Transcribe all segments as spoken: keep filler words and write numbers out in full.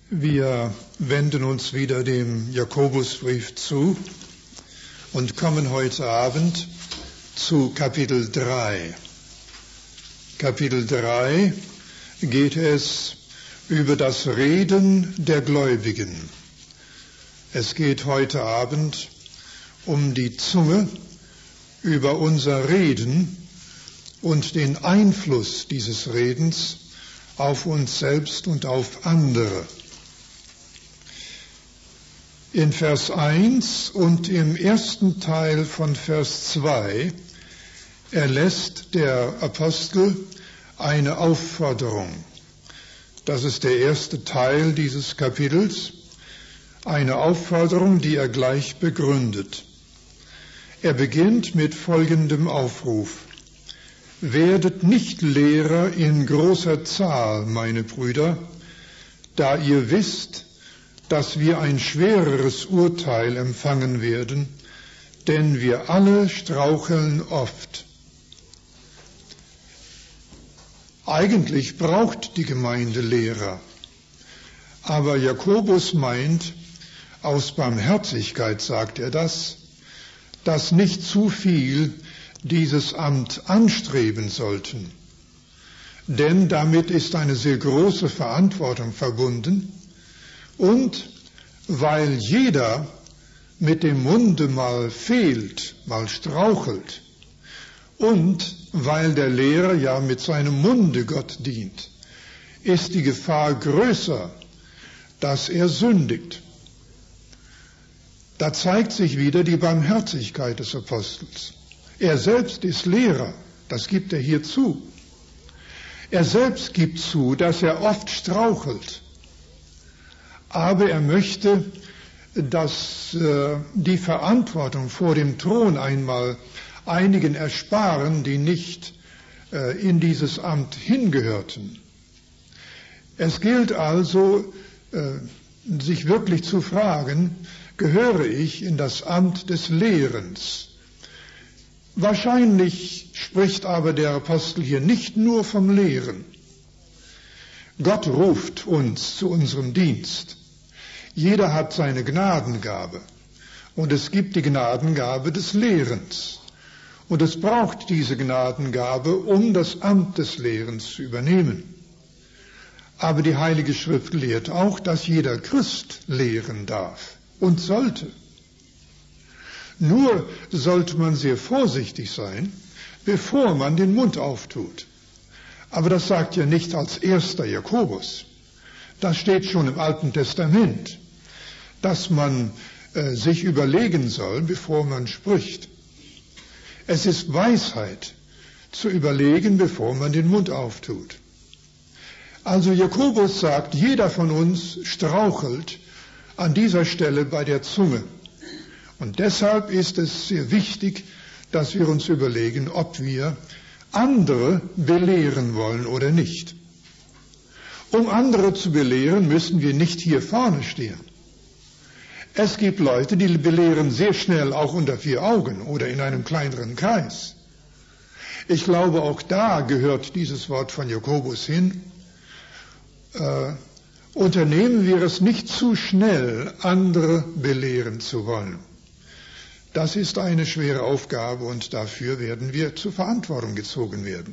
Wir wenden uns wieder dem Jakobusbrief zu und kommen heute Abend zu Kapitel drei. Kapitel drei geht es über das Reden der Gläubigen. Es geht heute Abend um die Zunge, über unser Reden und den Einfluss dieses Redens auf uns selbst und auf andere. In Vers eins und im ersten Teil von Vers zwei erlässt der Apostel eine Aufforderung. Das ist der erste Teil dieses Kapitels, eine Aufforderung, die er gleich begründet. Er beginnt mit folgendem Aufruf: Werdet nicht Lehrer in großer Zahl, meine Brüder, da ihr wisst, dass wir ein schwereres Urteil empfangen werden, denn wir alle straucheln oft. Eigentlich braucht die Gemeinde Lehrer, aber Jakobus meint, aus Barmherzigkeit sagt er das, dass nicht zu viel dieses Amt anstreben sollten, denn damit ist eine sehr große Verantwortung verbunden. Und weil jeder mit dem Munde mal fehlt, mal strauchelt, und weil der Lehrer ja mit seinem Munde Gott dient, ist die Gefahr größer, dass er sündigt. Da zeigt sich wieder die Barmherzigkeit des Apostels. Er selbst ist Lehrer, das gibt er hier zu. Er selbst gibt zu, dass er oft strauchelt. Aber er möchte, dass äh, die Verantwortung vor dem Thron einmal einigen ersparen, die nicht äh, in dieses Amt hingehörten. Es gilt also, äh, sich wirklich zu fragen, gehöre ich in das Amt des Lehrens? Wahrscheinlich spricht aber der Apostel hier nicht nur vom Lehren. Gott ruft uns zu unserem Dienst. Jeder hat seine Gnadengabe und es gibt die Gnadengabe des Lehrens. Und es braucht diese Gnadengabe, um das Amt des Lehrens zu übernehmen. Aber die Heilige Schrift lehrt auch, dass jeder Christ lehren darf und sollte. Nur sollte man sehr vorsichtig sein, bevor man den Mund auftut. Aber das sagt ja nicht als erster Jakobus. Das steht schon im Alten Testament, dass man äh, sich überlegen soll, bevor man spricht. Es ist Weisheit, zu überlegen, bevor man den Mund auftut. Also Jakobus sagt, jeder von uns strauchelt an dieser Stelle bei der Zunge. Und deshalb ist es sehr wichtig, dass wir uns überlegen, ob wir andere belehren wollen oder nicht. Um andere zu belehren, müssen wir nicht hier vorne stehen. Es gibt Leute, die belehren sehr schnell auch unter vier Augen oder in einem kleineren Kreis. Ich glaube, auch da gehört dieses Wort von Jakobus hin. Äh, unternehmen wir es nicht zu schnell, andere belehren zu wollen. Das ist eine schwere Aufgabe und dafür werden wir zur Verantwortung gezogen werden.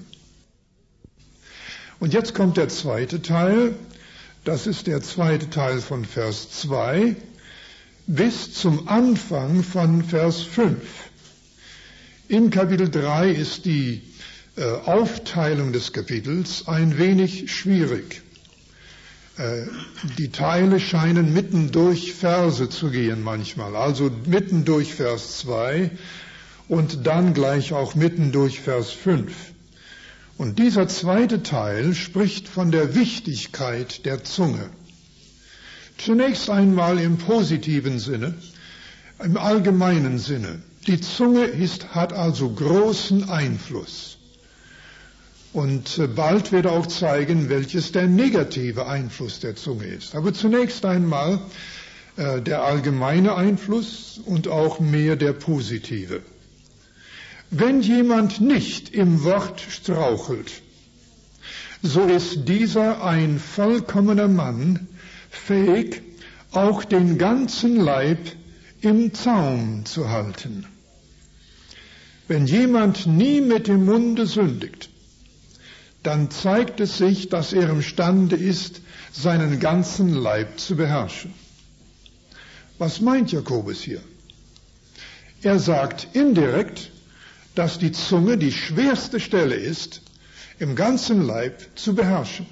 Und jetzt kommt der zweite Teil, das ist der zweite Teil von Vers zwei, bis zum Anfang von Vers fünf. In Kapitel drei ist die äh, Aufteilung des Kapitels ein wenig schwierig. Äh, die Teile scheinen mitten durch Verse zu gehen manchmal, also mitten durch Vers zwei und dann gleich auch mitten durch Vers fünf. Und dieser zweite Teil spricht von der Wichtigkeit der Zunge. Zunächst einmal im positiven Sinne, im allgemeinen Sinne. Die Zunge ist, hat also großen Einfluss. Und bald wird er auch zeigen, welches der negative Einfluss der Zunge ist. Aber zunächst einmal äh, der allgemeine Einfluss und auch mehr der positive. Wenn jemand nicht im Wort strauchelt, so ist dieser ein vollkommener Mann, fähig, auch den ganzen Leib im Zaum zu halten. Wenn jemand nie mit dem Munde sündigt, dann zeigt es sich, dass er imstande ist, seinen ganzen Leib zu beherrschen. Was meint Jakobus hier? Er sagt indirekt, dass die Zunge die schwerste Stelle ist, im ganzen Leib zu beherrschen.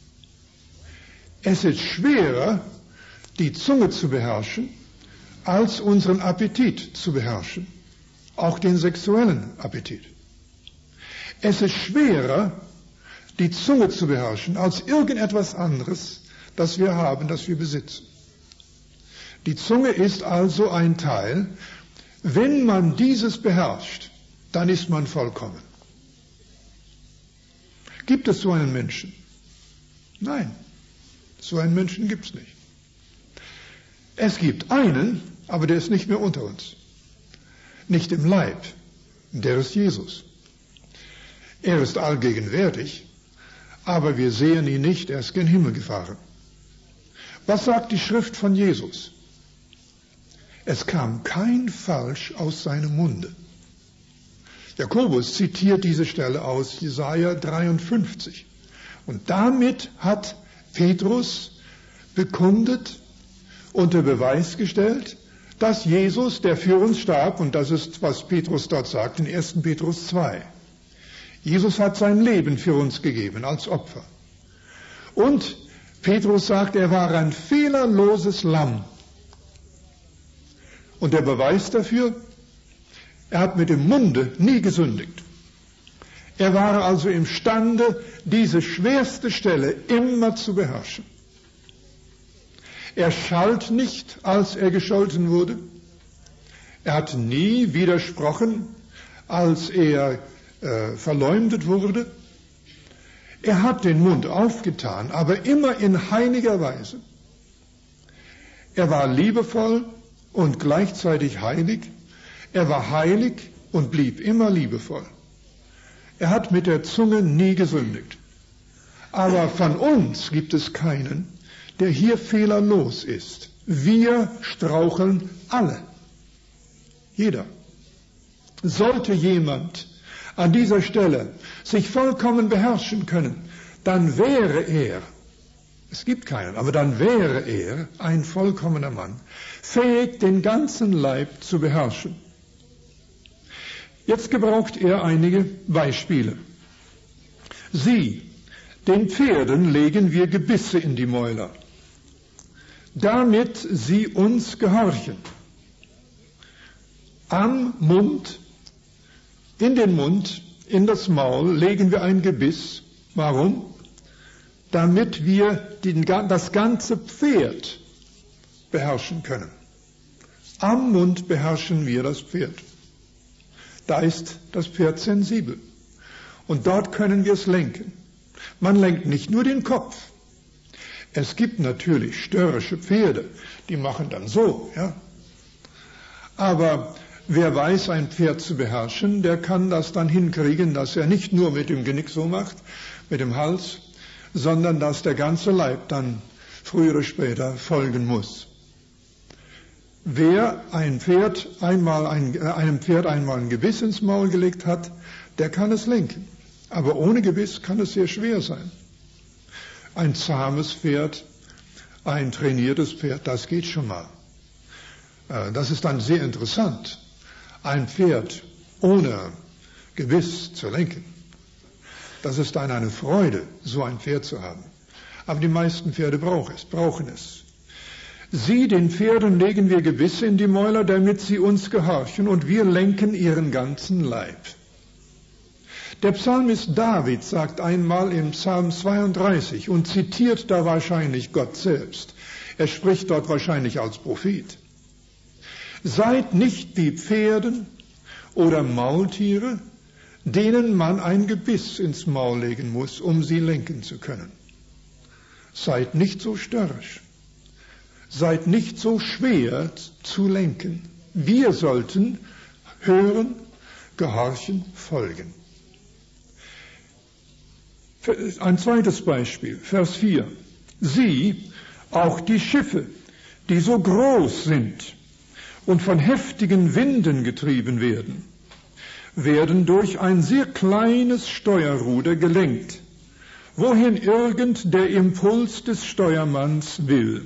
Es ist schwerer, die Zunge zu beherrschen, als unseren Appetit zu beherrschen, auch den sexuellen Appetit. Es ist schwerer, die Zunge zu beherrschen, als irgendetwas anderes, das wir haben, das wir besitzen. Die Zunge ist also ein Teil, wenn man dieses beherrscht, dann ist man vollkommen. Gibt es so einen Menschen? Nein, so einen Menschen gibt es nicht. Es gibt einen, aber der ist nicht mehr unter uns. Nicht im Leib, der ist Jesus. Er ist allgegenwärtig, aber wir sehen ihn nicht, er ist gen Himmel gefahren. Was sagt die Schrift von Jesus? Es kam kein Falsch aus seinem Munde. Jakobus zitiert diese Stelle aus Jesaja dreiundfünfzig. Und damit hat Petrus bekundet, unter Beweis gestellt, dass Jesus, der für uns starb, und das ist, was Petrus dort sagt in ersten Petrus zwei. Jesus hat sein Leben für uns gegeben als Opfer. Und Petrus sagt, er war ein fehlerloses Lamm. Und der Beweis dafür, er hat mit dem Munde nie gesündigt. Er war also imstande, diese schwerste Stelle immer zu beherrschen. Er schalt nicht, als er gescholten wurde. Er hat nie widersprochen, als er äh, verleumdet wurde. Er hat den Mund aufgetan, aber immer in heiliger Weise. Er war liebevoll und gleichzeitig heilig. Er war heilig und blieb immer liebevoll. Er hat mit der Zunge nie gesündigt. Aber von uns gibt es keinen, der hier fehlerlos ist. Wir straucheln alle. Jeder. Sollte jemand an dieser Stelle sich vollkommen beherrschen können, dann wäre er, es gibt keinen, aber dann wäre er ein vollkommener Mann, fähig, den ganzen Leib zu beherrschen. Jetzt gebraucht er einige Beispiele. Sieh, den Pferden legen wir Gebisse in die Mäuler, damit sie uns gehorchen. Am Mund, in den Mund, in das Maul legen wir ein Gebiss. Warum? Damit wir den, das ganze Pferd beherrschen können. Am Mund beherrschen wir das Pferd. Da ist das Pferd sensibel. Und dort können wir es lenken. Man lenkt nicht nur den Kopf. Es gibt natürlich störrische Pferde, die machen dann so, ja. Aber wer weiß, ein Pferd zu beherrschen, der kann das dann hinkriegen, dass er nicht nur mit dem Genick so macht, mit dem Hals, sondern dass der ganze Leib dann früher oder später folgen muss. Wer ein Pferd einmal ein, äh, einem Pferd einmal ein Gebiss ins Maul gelegt hat, der kann es lenken. Aber ohne Gebiss kann es sehr schwer sein. Ein zahmes Pferd, ein trainiertes Pferd, das geht schon mal. Äh, das ist dann sehr interessant, ein Pferd ohne Gebiss zu lenken. Das ist dann eine Freude, so ein Pferd zu haben. Aber die meisten Pferde brauchen es, brauchen es. Sie, den Pferden, legen wir Gebisse in die Mäuler, damit sie uns gehorchen, und wir lenken ihren ganzen Leib. Der Psalmist David sagt einmal im Psalm zweiunddreißig und zitiert da wahrscheinlich Gott selbst. Er spricht dort wahrscheinlich als Prophet. Seid nicht wie Pferden oder Maultiere, denen man ein Gebiss ins Maul legen muss, um sie lenken zu können. Seid nicht so störrisch. Seid nicht so schwer zu lenken. Wir sollten hören, gehorchen, folgen. Ein zweites Beispiel, Vers vier. Sie, Auch die Schiffe, die so groß sind und von heftigen Winden getrieben werden, werden durch ein sehr kleines Steuerruder gelenkt, wohin irgend der Impuls des Steuermanns will.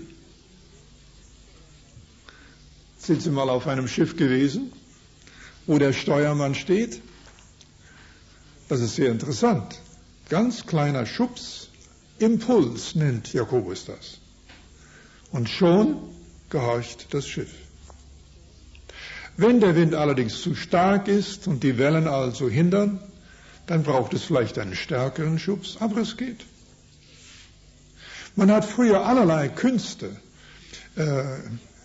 Sind Sie mal auf einem Schiff gewesen, wo der Steuermann steht? Das ist sehr interessant. Ganz kleiner Schubs, Impuls nennt Jakobus das. Und schon gehorcht das Schiff. Wenn der Wind allerdings zu stark ist und die Wellen also hindern, dann braucht es vielleicht einen stärkeren Schubs, aber es geht. Man hat früher allerlei Künste, äh, äh,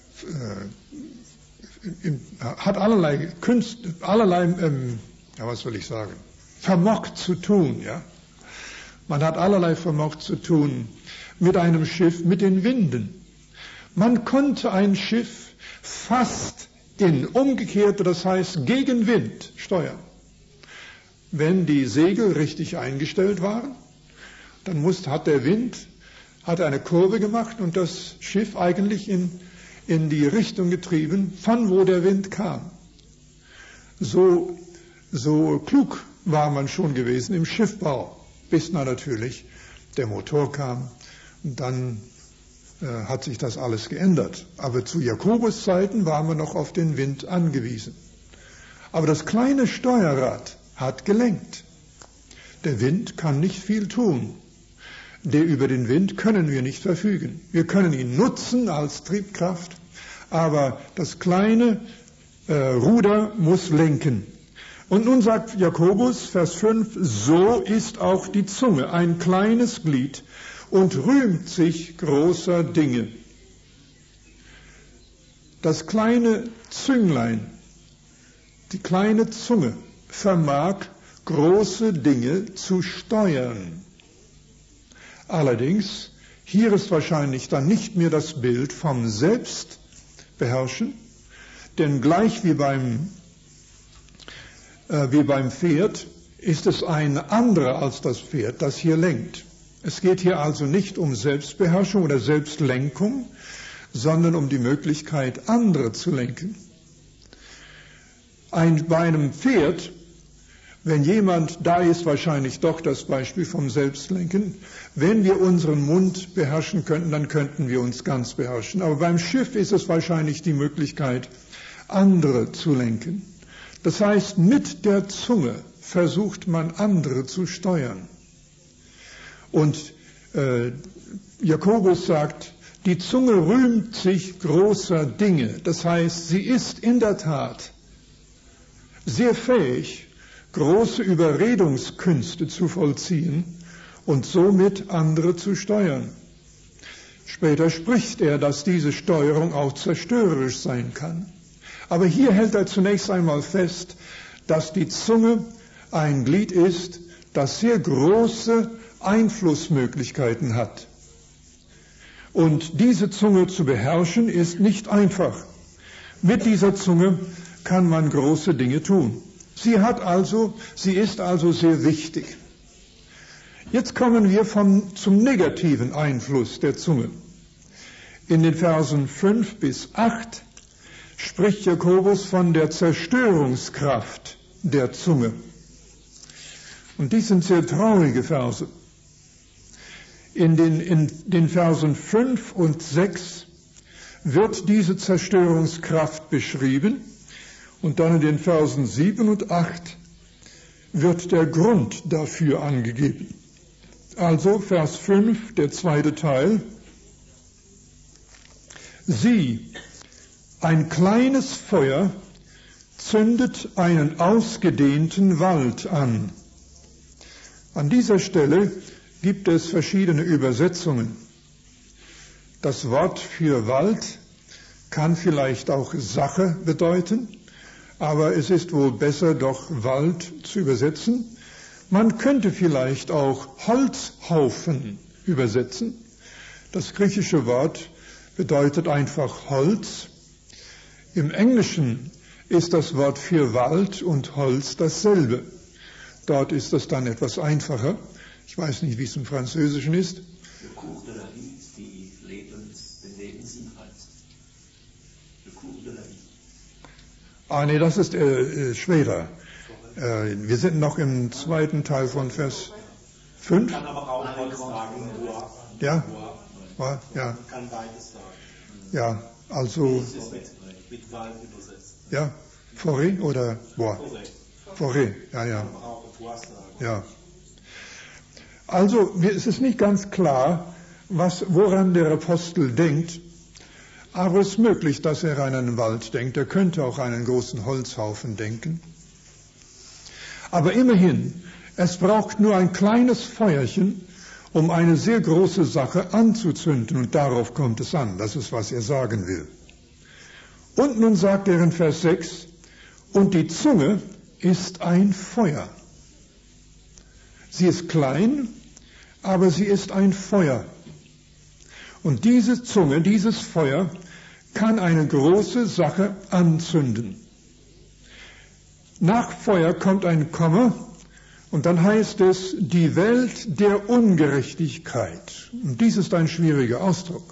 im, hat allerlei Künste, allerlei, ähm, ja, was soll ich sagen, vermocht zu tun, ja. Man hat allerlei vermocht zu tun mit einem Schiff, mit den Winden. Man konnte ein Schiff fast in umgekehrte, das heißt gegen Wind steuern. Wenn die Segel richtig eingestellt waren, dann musste, hat der Wind hat eine Kurve gemacht und das Schiff eigentlich in, in die Richtung getrieben, von wo der Wind kam. So, so klug war man schon gewesen im Schiffbau, bis dann natürlich der Motor kam und dann äh, hat sich das alles geändert. Aber zu Jakobus Zeiten waren wir noch auf den Wind angewiesen. Aber das kleine Steuerrad hat gelenkt. Der Wind kann nicht viel tun. Der über den Wind können wir nicht verfügen. Wir können ihn nutzen als Triebkraft, aber das kleine äh, Ruder muss lenken. Und nun sagt Jakobus, Vers fünf, so ist auch die Zunge ein kleines Glied und rühmt sich großer Dinge. Das kleine Zünglein, die kleine Zunge, vermag große Dinge zu steuern. Allerdings, hier ist wahrscheinlich dann nicht mehr das Bild vom Selbstbeherrschen, denn gleich wie beim, äh, wie beim Pferd ist es ein anderer als das Pferd, das hier lenkt. Es geht hier also nicht um Selbstbeherrschung oder Selbstlenkung, sondern um die Möglichkeit, andere zu lenken. Ein, bei einem Pferd, wenn jemand, da ist wahrscheinlich doch das Beispiel vom Selbstlenken, wenn wir unseren Mund beherrschen könnten, dann könnten wir uns ganz beherrschen. Aber beim Schiff ist es wahrscheinlich die Möglichkeit, andere zu lenken. Das heißt, mit der Zunge versucht man, andere zu steuern. Und äh, Jakobus sagt, die Zunge rühmt sich großer Dinge. Das heißt, sie ist in der Tat sehr fähig, große Überredungskünste zu vollziehen und somit andere zu steuern. Später spricht er, dass diese Steuerung auch zerstörerisch sein kann. Aber hier hält er zunächst einmal fest, dass die Zunge ein Glied ist, das sehr große Einflussmöglichkeiten hat. Und diese Zunge zu beherrschen ist nicht einfach. Mit dieser Zunge kann man große Dinge tun. Sie hat also, sie ist also sehr wichtig. Jetzt kommen wir vom, zum negativen Einfluss der Zunge. In den Versen fünf bis acht spricht Jakobus von der Zerstörungskraft der Zunge. Und dies sind sehr traurige Verse. In den, in den Versen fünf und sechs wird diese Zerstörungskraft beschrieben. Und dann in den Versen sieben und acht wird der Grund dafür angegeben. Also Vers fünf, der zweite Teil. Sieh, ein kleines Feuer zündet einen ausgedehnten Wald an. An dieser Stelle gibt es verschiedene Übersetzungen. Das Wort für Wald kann vielleicht auch Sache bedeuten. Aber es ist wohl besser, doch Wald zu übersetzen. Man könnte vielleicht auch Holzhaufen übersetzen. Das griechische Wort bedeutet einfach Holz. Im Englischen ist das Wort für Wald und Holz dasselbe. Dort ist es dann etwas einfacher. Ich weiß nicht, wie es im Französischen ist. Le cours de la vie, die Lebens den Lebensinhalt. Le cours de la vie. Ah, nee, das ist äh, schwerer. Äh, wir sind noch im zweiten Teil von Vers fünf. Man kann aber auch beides sagen. Ja, ja, ja. Kann beides sagen. Ja, also, Das ist mit, mit Wahl übersetzt. ja, Forêt oder Bois? Forêt, ja, ja. Man kann auch Bois sagen. Ja. Also, es ist nicht ganz klar, was, woran der Apostel denkt, aber es ist möglich, dass er an einen Wald denkt. Er könnte auch an einen großen Holzhaufen denken. Aber immerhin, es braucht nur ein kleines Feuerchen, um eine sehr große Sache anzuzünden, und darauf kommt es an. Das ist, was er sagen will. Und nun sagt er in Vers sechs, und die Zunge ist ein Feuer. Sie ist klein, aber sie ist ein Feuer. Und diese Zunge, dieses Feuer, kann eine große Sache anzünden. Nach Feuer kommt ein Komma, und dann heißt es, die Welt der Ungerechtigkeit. Und dies ist ein schwieriger Ausdruck.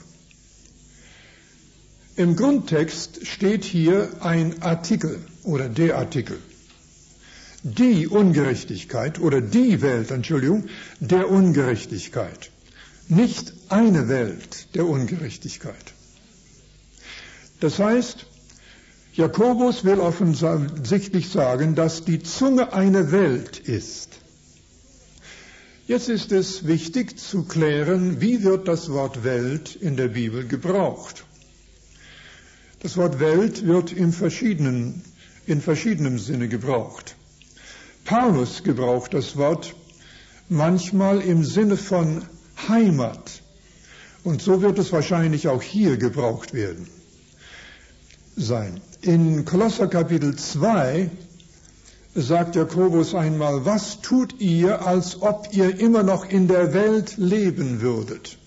Im Grundtext steht hier ein Artikel oder der Artikel. Die Ungerechtigkeit oder die Welt, Entschuldigung, der Ungerechtigkeit. Nicht eine Welt der Ungerechtigkeit. Das heißt, Jakobus will offensichtlich sagen, dass die Zunge eine Welt ist. Jetzt ist es wichtig zu klären, wie wird das Wort Welt in der Bibel gebraucht. Das Wort Welt wird in verschiedenen, in verschiedenem Sinne gebraucht. Paulus gebraucht das Wort manchmal im Sinne von Heimat. Und so wird es wahrscheinlich auch hier gebraucht werden sein. In Kolosser Kapitel zwei sagt Jakobus einmal, was tut ihr, als ob ihr immer noch in der Welt leben würdet?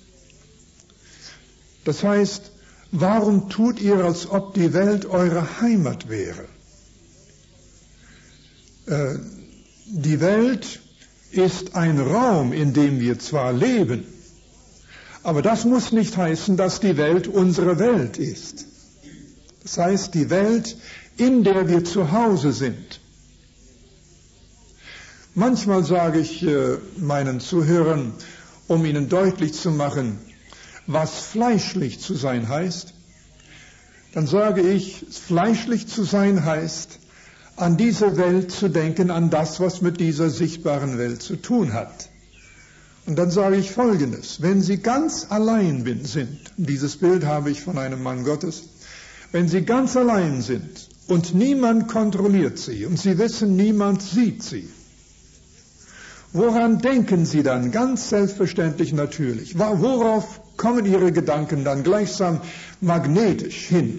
Das heißt, warum tut ihr, als ob die Welt eure Heimat wäre? Äh, die Welt ist ein Raum, in dem wir zwar leben, aber das muss nicht heißen, dass die Welt unsere Welt ist. Das heißt, die Welt, in der wir zu Hause sind. Manchmal sage ich äh, meinen Zuhörern, um ihnen deutlich zu machen, was fleischlich zu sein heißt, dann sage ich, fleischlich zu sein heißt, an diese Welt zu denken, an das, was mit dieser sichtbaren Welt zu tun hat. Und dann sage ich Folgendes, wenn Sie ganz allein sind, dieses Bild habe ich von einem Mann Gottes, wenn Sie ganz allein sind und niemand kontrolliert Sie und Sie wissen, niemand sieht Sie, woran denken Sie dann? Ganz selbstverständlich natürlich. Worauf kommen Ihre Gedanken dann gleichsam magnetisch hin?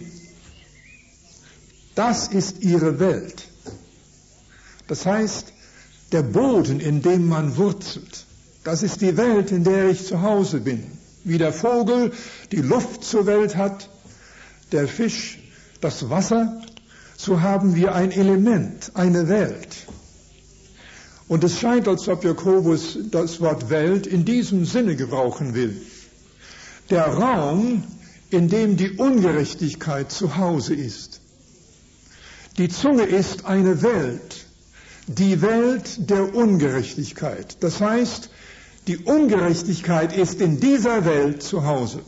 Das ist Ihre Welt. Das heißt, der Boden, in dem man wurzelt, das ist die Welt, in der ich zu Hause bin. Wie der Vogel die Luft zur Welt hat, der Fisch das Wasser, so haben wir ein Element, eine Welt. Und es scheint, als ob Jakobus das Wort Welt in diesem Sinne gebrauchen will. Der Raum, in dem die Ungerechtigkeit zu Hause ist. Die Zunge ist eine Welt, die Welt der Ungerechtigkeit. Das heißt, die Ungerechtigkeit ist in dieser Welt zu Hause.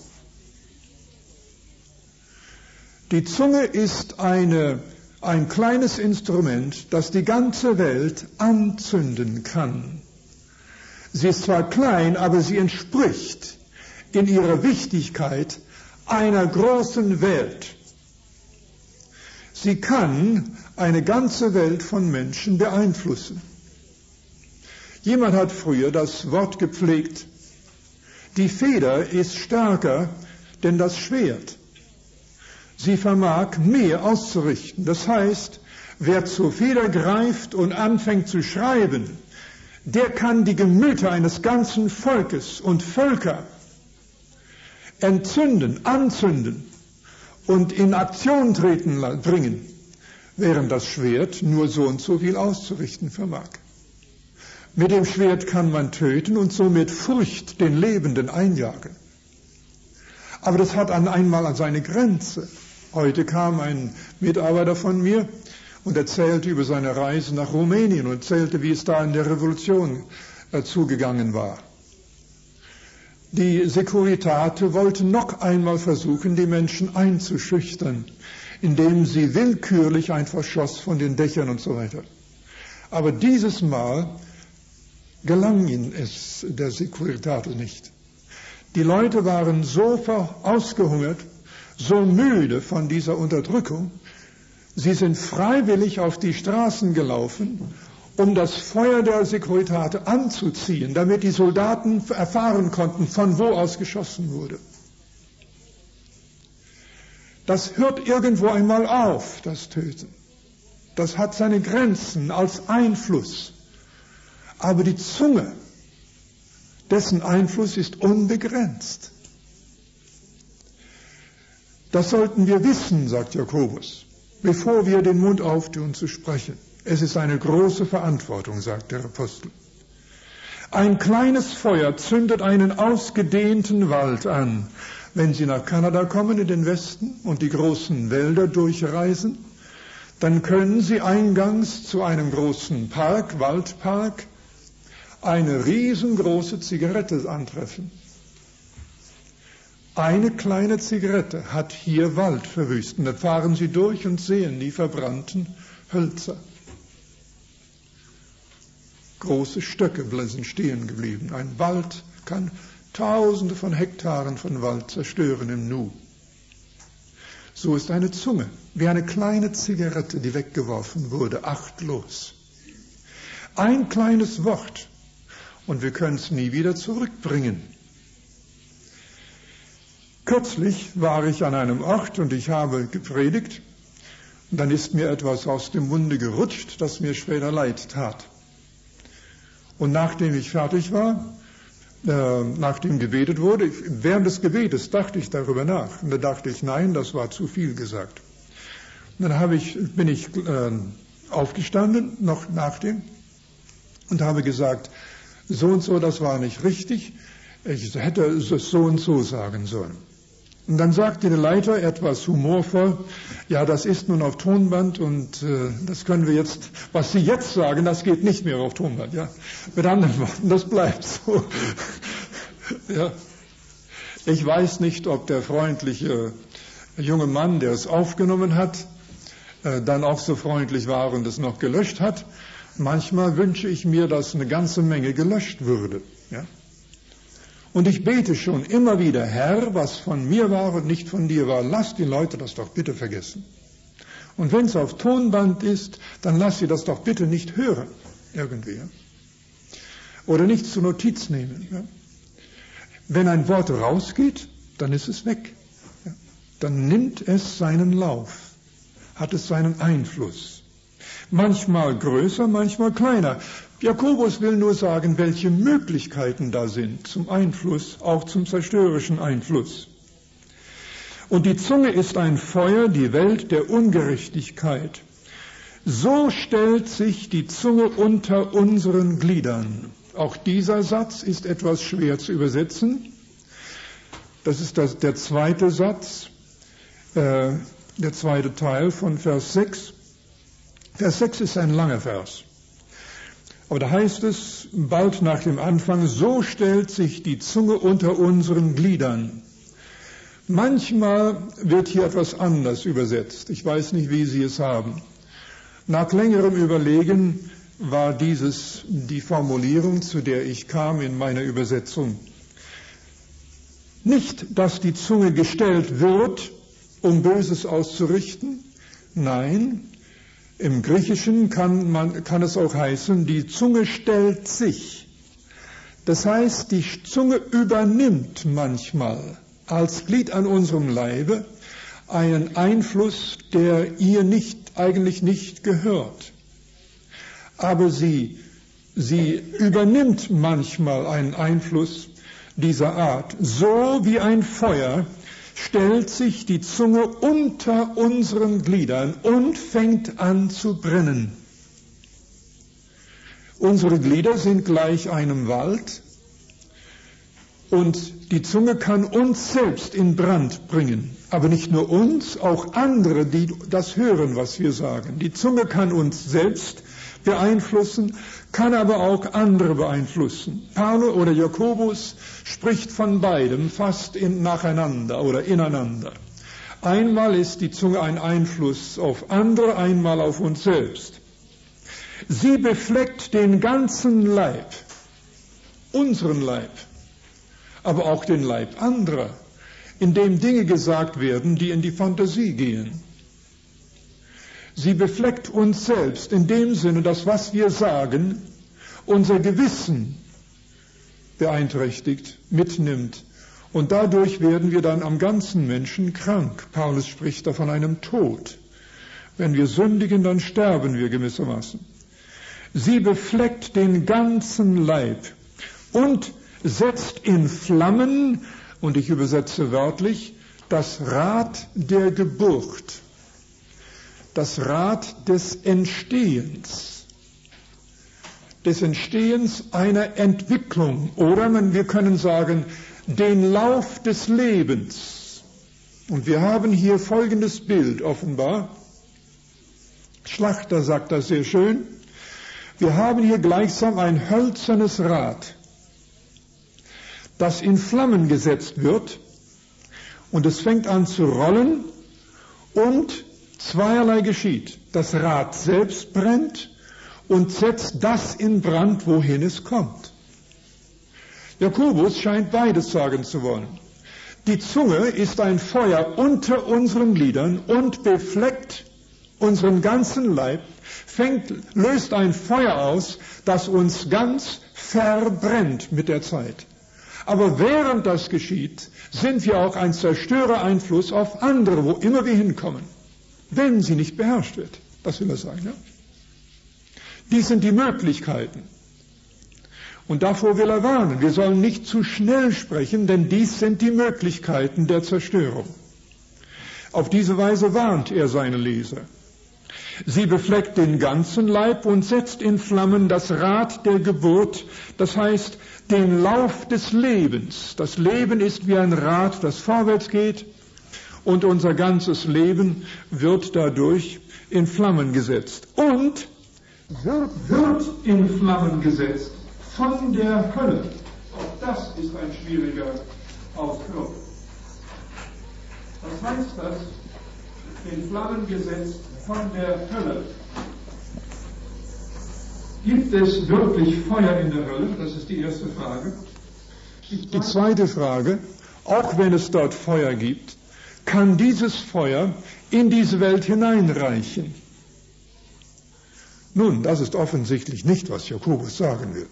Die Zunge ist eine, ein kleines Instrument, das die ganze Welt anzünden kann. Sie ist zwar klein, aber sie entspricht in ihrer Wichtigkeit einer großen Welt. Sie kann eine ganze Welt von Menschen beeinflussen. Jemand hat früher das Wort gepflegt, die Feder ist stärker denn das Schwert. Sie vermag mehr auszurichten. Das heißt, wer zur Feder greift und anfängt zu schreiben, der kann die Gemüter eines ganzen Volkes und Völker entzünden, anzünden und in Aktion treten bringen, während das Schwert nur so und so viel auszurichten vermag. Mit dem Schwert kann man töten und somit Furcht den Lebenden einjagen. Aber das hat an einmal an seine Grenze. Heute kam ein Mitarbeiter von mir und erzählte über seine Reise nach Rumänien und erzählte, wie es da in der Revolution äh, zugegangen war. Die Securitate wollten noch einmal versuchen, die Menschen einzuschüchtern, indem sie willkürlich einfach schoss von den Dächern und so weiter. Aber dieses Mal gelang ihnen es der Securitate nicht. Die Leute waren so ausgehungert, so müde von dieser Unterdrückung, sie sind freiwillig auf die Straßen gelaufen, um das Feuer der Securitate anzuziehen, damit die Soldaten erfahren konnten, von wo aus geschossen wurde. Das hört irgendwo einmal auf, das Töten. Das hat seine Grenzen als Einfluss. Aber die Zunge, dessen Einfluss ist unbegrenzt. Das sollten wir wissen, sagt Jakobus, bevor wir den Mund auftun zu sprechen. Es ist eine große Verantwortung, sagt der Apostel. Ein kleines Feuer zündet einen ausgedehnten Wald an. Wenn Sie nach Kanada kommen, in den Westen, und die großen Wälder durchreisen, dann können Sie eingangs zu einem großen Park, Waldpark, eine riesengroße Zigarette antreffen. Eine kleine Zigarette hat hier Wald verwüstet. Da fahren Sie durch und sehen die verbrannten Hölzer. Große Stöcke sind stehen geblieben. Ein Wald kann Tausende von Hektaren von Wald zerstören im Nu. So ist eine Zunge, wie eine kleine Zigarette, die weggeworfen wurde, achtlos. Ein kleines Wort und wir können es nie wieder zurückbringen. Kürzlich war ich an einem Ort und ich habe gepredigt und dann ist mir etwas aus dem Munde gerutscht, das mir später leid tat. Und nachdem ich fertig war, äh, nachdem gebetet wurde, während des Gebetes dachte ich darüber nach. Und da dachte ich, nein, das war zu viel gesagt. Und dann habe ich, bin ich äh, aufgestanden, noch nachdem, und habe gesagt, so und so, das war nicht richtig, ich hätte es so und so sagen sollen. Und dann sagte der Leiter etwas humorvoll, ja, das ist nun auf Tonband und äh, das können wir jetzt, was Sie jetzt sagen, das geht nicht mehr auf Tonband. Ja, mit anderen Worten, das bleibt so. Ja. Ich weiß nicht, ob der freundliche junge Mann, der es aufgenommen hat, äh, dann auch so freundlich war und es noch gelöscht hat. Manchmal wünsche ich mir, dass eine ganze Menge gelöscht würde. Ja. Und ich bete schon immer wieder, Herr, was von mir war und nicht von dir war, lass die Leute das doch bitte vergessen. Und wenn es auf Tonband ist, dann lass sie das doch bitte nicht hören, irgendwie. Ja? Oder nicht zur Notiz nehmen. Ja? Wenn ein Wort rausgeht, dann ist es weg. Ja? Dann nimmt es seinen Lauf, hat es seinen Einfluss. Manchmal größer, manchmal kleiner. Jakobus will nur sagen, welche Möglichkeiten da sind zum Einfluss, auch zum zerstörerischen Einfluss. Und die Zunge ist ein Feuer, die Welt der Ungerechtigkeit. So stellt sich die Zunge unter unseren Gliedern. Auch dieser Satz ist etwas schwer zu übersetzen. Das ist das, der zweite Satz, äh, der zweite Teil von Vers sechs. Vers sechs ist ein langer Vers. Aber da heißt es bald nach dem Anfang, so stellt sich die Zunge unter unseren Gliedern. Manchmal wird hier etwas anders übersetzt. Ich weiß nicht, wie Sie es haben. Nach längerem Überlegen war dieses die Formulierung, zu der ich kam in meiner Übersetzung. Nicht, dass die Zunge gestellt wird, um Böses auszurichten. Nein, im Griechischen kann, man, kann es auch heißen, die Zunge stellt sich. Das heißt, die Zunge übernimmt manchmal als Glied an unserem Leibe einen Einfluss, der ihr nicht, eigentlich nicht gehört. Aber sie, sie übernimmt manchmal einen Einfluss dieser Art. So wie ein Feuer stellt sich die Zunge unter unseren Gliedern und fängt an zu brennen. Unsere Glieder sind gleich einem Wald. Und die Zunge kann uns selbst in Brand bringen. Aber nicht nur uns, auch andere, die das hören, was wir sagen. Die Zunge kann uns selbst beeinflussen, kann aber auch andere beeinflussen. Paulus oder Jakobus spricht von beidem fast in, nacheinander oder ineinander. Einmal ist die Zunge ein Einfluss auf andere, einmal auf uns selbst. Sie befleckt den ganzen Leib, unseren Leib, aber auch den Leib anderer, in dem Dinge gesagt werden, die in die Fantasie gehen. Sie befleckt uns selbst in dem Sinne, dass was wir sagen, unser Gewissen beeinträchtigt, mitnimmt. Und dadurch werden wir dann am ganzen Menschen krank. Paulus spricht da von einem Tod. Wenn wir sündigen, dann sterben wir gewissermaßen. Sie befleckt den ganzen Leib und setzt in Flammen, und ich übersetze wörtlich, das Rad der Geburt, das Rad des Entstehens, des Entstehens einer Entwicklung, oder wir können sagen, den Lauf des Lebens. Und wir haben hier folgendes Bild offenbar. Schlachter sagt das sehr schön. Wir haben hier gleichsam ein hölzernes Rad, das in Flammen gesetzt wird, und es fängt an zu rollen, und zweierlei geschieht. Das Rad selbst brennt und setzt das in Brand, wohin es kommt. Jakobus scheint beides sagen zu wollen. Die Zunge ist ein Feuer unter unseren Gliedern und befleckt unseren ganzen Leib, fängt, löst ein Feuer aus, das uns ganz verbrennt mit der Zeit. Aber während das geschieht, sind wir auch ein Zerstörereinfluss auf andere, wo immer wir hinkommen, wenn sie nicht beherrscht wird. Das will er sagen, ja? Dies sind die Möglichkeiten. Und davor will er warnen. Wir sollen nicht zu schnell sprechen, denn dies sind die Möglichkeiten der Zerstörung. Auf diese Weise warnt er seine Leser. Sie befleckt den ganzen Leib und setzt in Flammen das Rad der Geburt, das heißt den Lauf des Lebens. Das Leben ist wie ein Rad, das vorwärts geht, und unser ganzes Leben wird dadurch in Flammen gesetzt. Und wird, wird in Flammen gesetzt von der Hölle. Auch das ist ein schwieriger Ausdruck. Was heißt das? In Flammen gesetzt von der Hölle. Gibt es wirklich Feuer in der Hölle? Das ist die erste Frage. Die zweite Frage, auch wenn es dort Feuer gibt, kann dieses Feuer in diese Welt hineinreichen? Nun, das ist offensichtlich nicht, was Jakobus sagen will.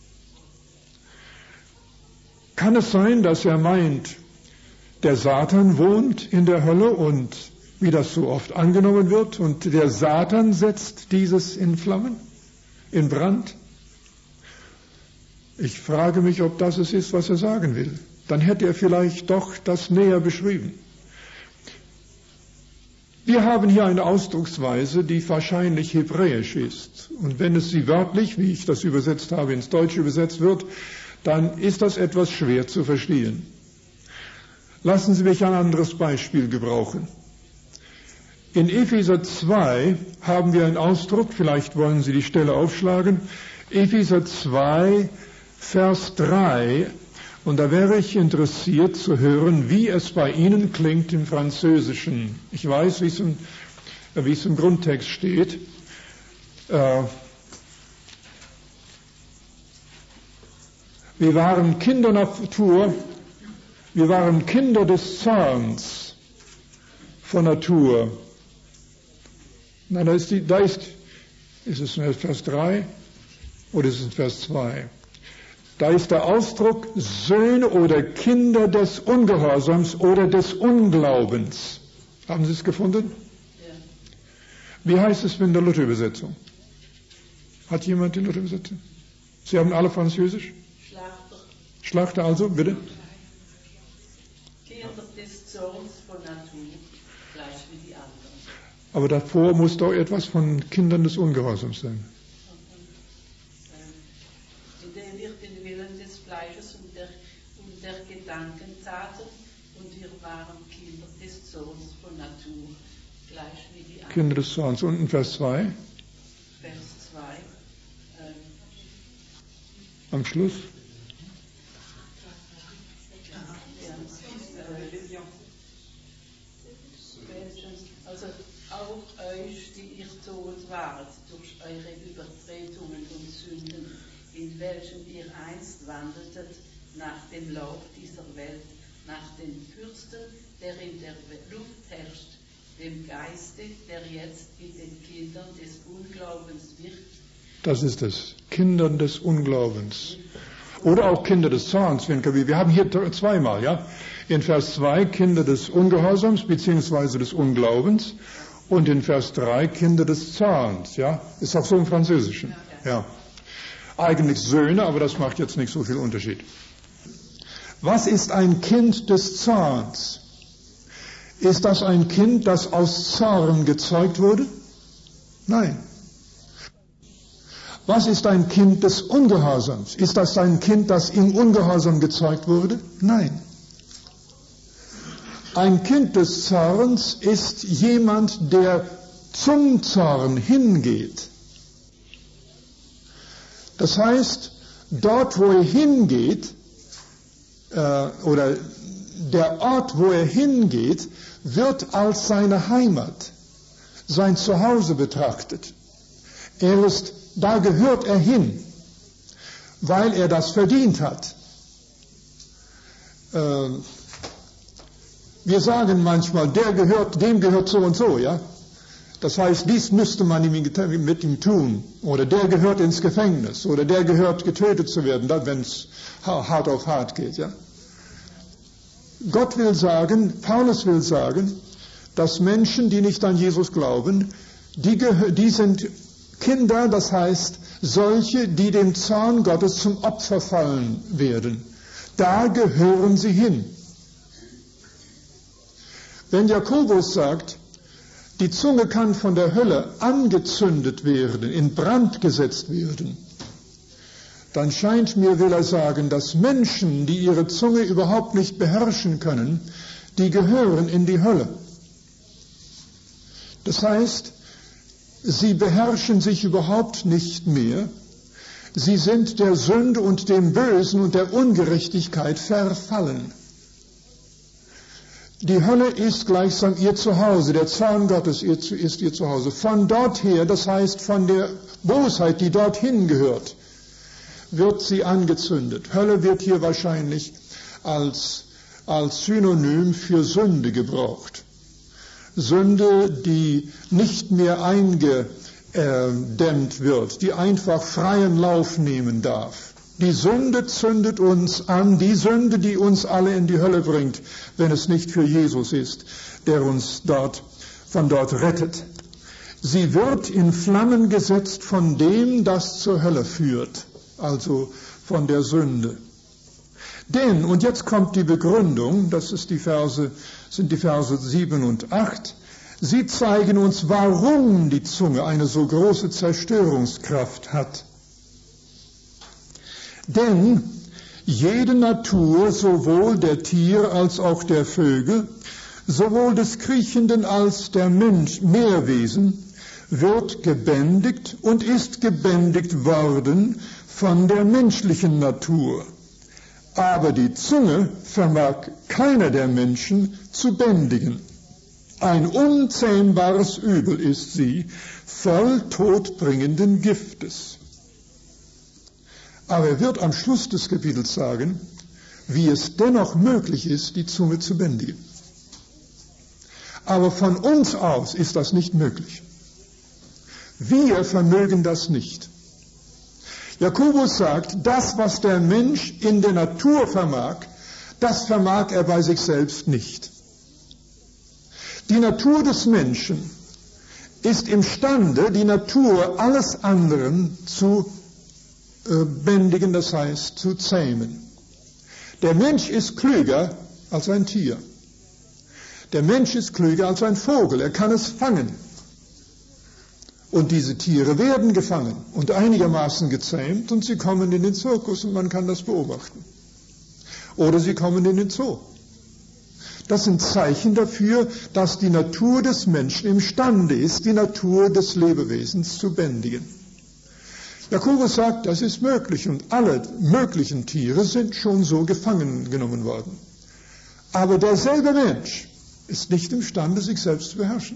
Kann es sein, dass er meint, der Satan wohnt in der Hölle und wie das so oft angenommen wird, und der Satan setzt dieses in Flammen, in Brand? Ich frage mich, ob das es ist, was er sagen will. Dann hätte er vielleicht doch das näher beschrieben. Wir haben hier eine Ausdrucksweise, die wahrscheinlich hebräisch ist. Und wenn es sie wörtlich, wie ich das übersetzt habe, ins Deutsche übersetzt wird, dann ist das etwas schwer zu verstehen. Lassen Sie mich ein anderes Beispiel gebrauchen. In Epheser zwei haben wir einen Ausdruck, vielleicht wollen Sie die Stelle aufschlagen, Epheser zwei, Vers drei, und da wäre ich interessiert zu hören, wie es bei Ihnen klingt im Französischen. Ich weiß, wie es im, wie es im Grundtext steht. Äh, wir waren Kinder Natur, wir waren Kinder des Zorns von Natur. Nein, da ist, die, da ist, ist es in Vers drei oder ist es in Vers zwei? Da ist der Ausdruck Söhne oder Kinder des Ungehorsams oder des Unglaubens. Haben Sie es gefunden? Ja. Wie heißt es in der Luther-Übersetzung? Hat jemand die Luther-Übersetzung? Sie haben alle Französisch? Schlachter. Schlachter also, bitte? Kinder des Zorns von Natur, gleich wie die anderen. Aber davor muss doch etwas von Kindern des Ungehorsams sein. Der wird den Willen des Fleisches und der, und des Sohns von Natur, gleich wie die anderen. Kinder des Zorns. Und in Vers zwei, Vers zwei. Ähm, am Schluss. Also auch euch, die ihr tot wart durch eure Übertretungen und Sünden, in welchen ihr einst wandeltet, nach dem Lauf dieser Welt, nach dem Fürsten, der in der Luft herrscht, dem Geiste, der jetzt mit den Kindern des Unglaubens wirkt. Das ist es. Kindern des Unglaubens. Oder auch Kinder des Zorns. Wir haben hier zweimal, ja. In Vers zwei Kinder des Ungehorsams bzw. des Unglaubens und in Vers drei Kinder des Zorns, ja. Ist auch so im Französischen, ja. Eigentlich Söhne, aber das macht jetzt nicht so viel Unterschied. Was ist ein Kind des Zorns? Ist das ein Kind, das aus Zorn gezeugt wurde? Nein. Was ist ein Kind des Ungehorsams? Ist das ein Kind, das im Ungehorsam gezeugt wurde? Nein. Ein Kind des Zorns ist jemand, der zum Zorn hingeht. Das heißt, dort, wo er hingeht, äh, oder der Ort, wo er hingeht, wird als seine Heimat, sein Zuhause betrachtet. Er ist, da gehört er hin, weil er das verdient hat. Äh, wir sagen manchmal, der gehört, dem gehört so und so, ja. Das heißt, dies müsste man mit ihm tun. Oder der gehört ins Gefängnis. Oder der gehört getötet zu werden, wenn es hart auf hart geht, ja. Gott will sagen, Paulus will sagen, dass Menschen, die nicht an Jesus glauben, die, die sind Kinder, das heißt, solche, die dem Zorn Gottes zum Opfer fallen werden. Da gehören sie hin. Wenn Jakobus sagt, die Zunge kann von der Hölle angezündet werden, in Brand gesetzt werden, dann scheint mir, will er sagen, dass Menschen, die ihre Zunge überhaupt nicht beherrschen können, die gehören in die Hölle. Das heißt, sie beherrschen sich überhaupt nicht mehr. Sie sind der Sünde und dem Bösen und der Ungerechtigkeit verfallen. Die Hölle ist gleichsam ihr Zuhause, der Zorn Gottes ist ihr Zuhause. Von dort her, das heißt von der Bosheit, die dorthin gehört, wird sie angezündet. Hölle wird hier wahrscheinlich als, als Synonym für Sünde gebraucht. Sünde, die nicht mehr eingedämmt wird, die einfach freien Lauf nehmen darf. Die Sünde zündet uns an, die Sünde, die uns alle in die Hölle bringt, wenn es nicht für Jesus ist, der uns dort, von dort rettet. Sie wird in Flammen gesetzt von dem, das zur Hölle führt, also von der Sünde. Denn, und jetzt kommt die Begründung, das ist die Verse, sind die Verse sieben und acht, sie zeigen uns, warum die Zunge eine so große Zerstörungskraft hat. Denn jede Natur, sowohl der Tier als auch der Vögel, sowohl des Kriechenden als der Mensch, Meerwesen, wird gebändigt und ist gebändigt worden von der menschlichen Natur. Aber die Zunge vermag keiner der Menschen zu bändigen. Ein unzähmbares Übel ist sie, voll todbringenden Giftes. Aber er wird am Schluss des Kapitels sagen, wie es dennoch möglich ist, die Zunge zu bändigen. Aber von uns aus ist das nicht möglich. Wir vermögen das nicht. Jakobus sagt, das, was der Mensch in der Natur vermag, das vermag er bei sich selbst nicht. Die Natur des Menschen ist imstande, die Natur alles anderen zu bändigen, das heißt zu zähmen. Der Mensch ist klüger als ein Tier. Der Mensch ist klüger als ein Vogel, er kann es fangen. Und diese Tiere werden gefangen und einigermaßen gezähmt und sie kommen in den Zirkus und man kann das beobachten. Oder sie kommen in den Zoo. Das sind Zeichen dafür, dass die Natur des Menschen imstande ist, die Natur des Lebewesens zu bändigen. Jakobus sagt, das ist möglich und alle möglichen Tiere sind schon so gefangen genommen worden. Aber derselbe Mensch ist nicht imstande, sich selbst zu beherrschen.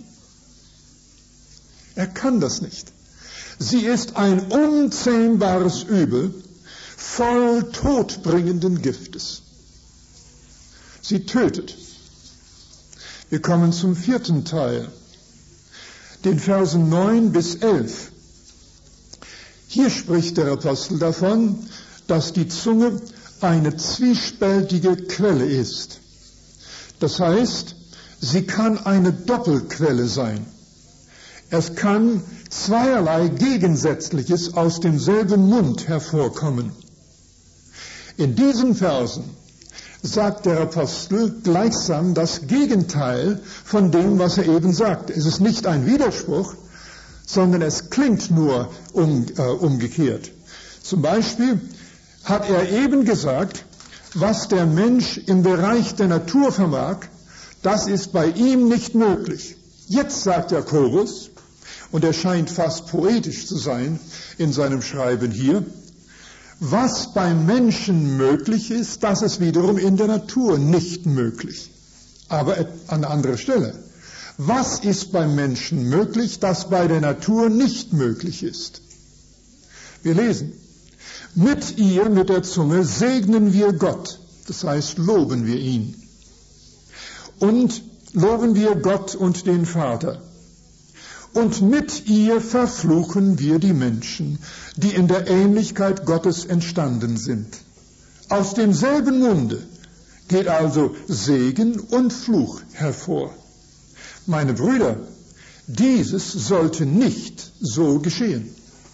Er kann das nicht. Sie ist ein unzähmbares Übel, voll todbringenden Giftes. Sie tötet. Wir kommen zum vierten Teil, den Versen neun bis elf. Hier spricht der Apostel davon, dass die Zunge eine zwiespältige Quelle ist. Das heißt, sie kann eine Doppelquelle sein. Es kann zweierlei Gegensätzliches aus demselben Mund hervorkommen. In diesen Versen sagt der Apostel gleichsam das Gegenteil von dem, was er eben sagt. Es ist nicht ein Widerspruch, sondern es klingt nur um, äh, umgekehrt. Zum Beispiel hat er eben gesagt, was der Mensch im Bereich der Natur vermag, das ist bei ihm nicht möglich. Jetzt sagt Jakobus, und er scheint fast poetisch zu sein in seinem Schreiben hier, was beim Menschen möglich ist, das ist wiederum in der Natur nicht möglich. Aber an anderer Stelle. Was ist beim Menschen möglich, das bei der Natur nicht möglich ist? Wir lesen, mit ihr, mit der Zunge, segnen wir Gott, das heißt, loben wir ihn. Und loben wir Gott und den Vater. Und mit ihr verfluchen wir die Menschen, die in der Ähnlichkeit Gottes entstanden sind. Aus demselben Munde geht also Segen und Fluch hervor. Meine Brüder, dieses sollte nicht so geschehen.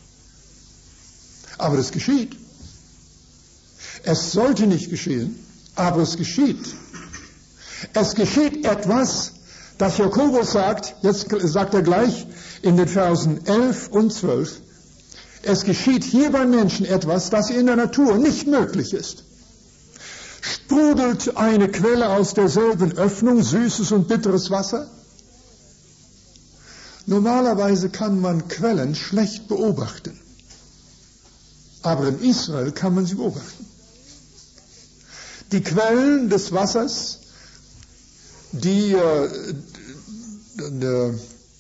Aber es geschieht. Es sollte nicht geschehen, aber es geschieht. Es geschieht etwas, das Jakobus sagt, jetzt sagt er gleich in den Versen elf und zwölf, es geschieht hier beim Menschen etwas, das in der Natur nicht möglich ist. Sprudelt eine Quelle aus derselben Öffnung, süßes und bitteres Wasser? Normalerweise kann man Quellen schlecht beobachten, aber in Israel kann man sie beobachten. Die Quellen des Wassers, die äh, de,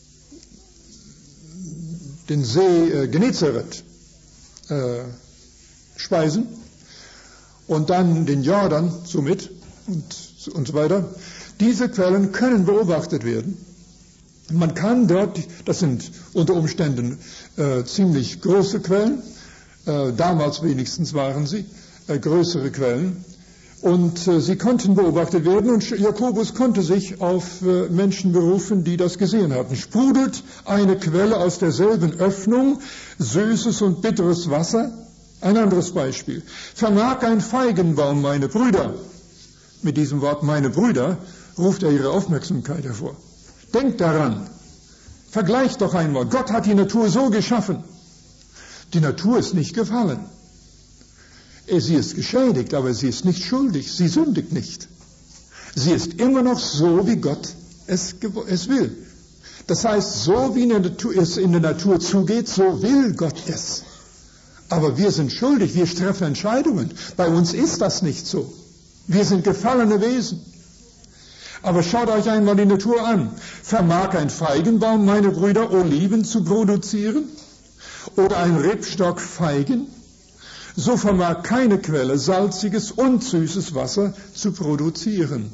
den See äh, Genezareth äh, speisen und dann den Jordan somit und, und so weiter, diese Quellen können beobachtet werden. Man kann dort, das sind unter Umständen äh, ziemlich große Quellen, äh, damals wenigstens waren sie äh, größere Quellen, und äh, sie konnten beobachtet werden und Jakobus konnte sich auf äh, Menschen berufen, die das gesehen hatten. Sprudelt eine Quelle aus derselben Öffnung, süßes und bitteres Wasser? Ein anderes Beispiel. Vermag ein Feigenbaum, meine Brüder? Mit diesem Wort meine Brüder ruft er ihre Aufmerksamkeit hervor. Denkt daran, vergleicht doch einmal, Gott hat die Natur so geschaffen. Die Natur ist nicht gefallen. Sie ist geschädigt, aber sie ist nicht schuldig, sie sündigt nicht. Sie ist immer noch so, wie Gott es, es will. Das heißt, so wie es in der Natur zugeht, so will Gott es. Aber wir sind schuldig, wir treffen Entscheidungen. Bei uns ist das nicht so. Wir sind gefallene Wesen. Aber schaut euch einmal die Natur an. Vermag ein Feigenbaum, meine Brüder, Oliven zu produzieren? Oder ein Rebstock Feigen? So vermag keine Quelle salziges und süßes Wasser zu produzieren.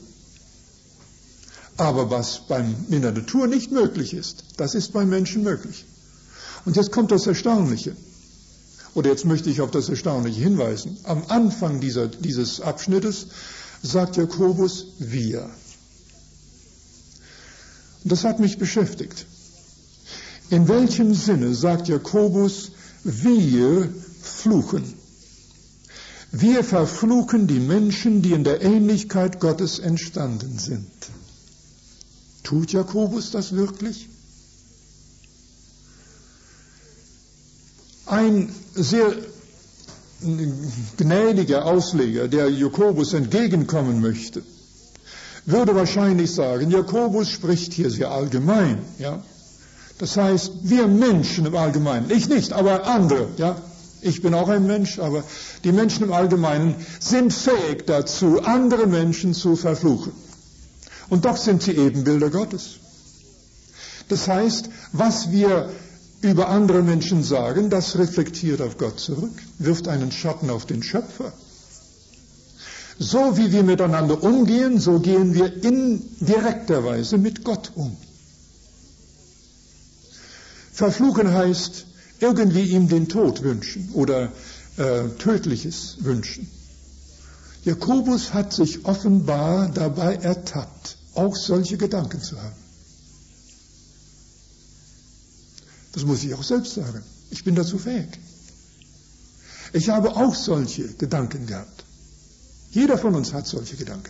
Aber was beim, in der Natur nicht möglich ist, das ist beim Menschen möglich. Und jetzt kommt das Erstaunliche. Oder jetzt möchte ich auf das Erstaunliche hinweisen. Am Anfang dieser, dieses Abschnittes sagt Jakobus wir. Und das hat mich beschäftigt. In welchem Sinne sagt Jakobus, wir fluchen? Wir verfluchen die Menschen, die in der Ähnlichkeit Gottes entstanden sind. Tut Jakobus das wirklich? Ein sehr gnädiger Ausleger, der Jakobus entgegenkommen möchte, würde wahrscheinlich sagen, Jakobus spricht hier sehr allgemein, ja. Das heißt, wir Menschen im Allgemeinen, ich nicht, aber andere, ja. Ich bin auch ein Mensch, aber die Menschen im Allgemeinen sind fähig dazu, andere Menschen zu verfluchen. Und doch sind sie Ebenbilder Gottes. Das heißt, was wir über andere Menschen sagen, das reflektiert auf Gott zurück, wirft einen Schatten auf den Schöpfer. So wie wir miteinander umgehen, so gehen wir in direkter Weise mit Gott um. Verfluchen heißt, irgendwie ihm den Tod wünschen oder äh, Tödliches wünschen. Jakobus hat sich offenbar dabei ertappt, auch solche Gedanken zu haben. Das muss ich auch selbst sagen. Ich bin dazu fähig. Ich habe auch solche Gedanken gehabt. Jeder von uns hat solche Gedanken.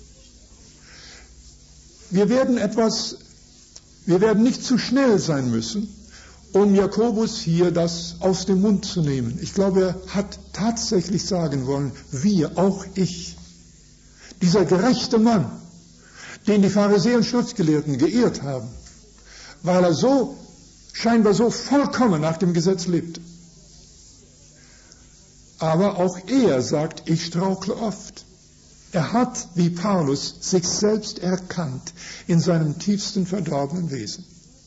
Wir werden etwas, wir werden nicht zu schnell sein müssen, um Jakobus hier das aus dem Mund zu nehmen. Ich glaube, er hat tatsächlich sagen wollen, wir, auch ich, dieser gerechte Mann, den die Pharisäer und Schriftgelehrten geehrt haben, weil er so, scheinbar so vollkommen nach dem Gesetz lebte. Aber auch er sagt, ich strauchle oft. Er hat, wie Paulus, sich selbst erkannt in seinem tiefsten verdorbenen Wesen.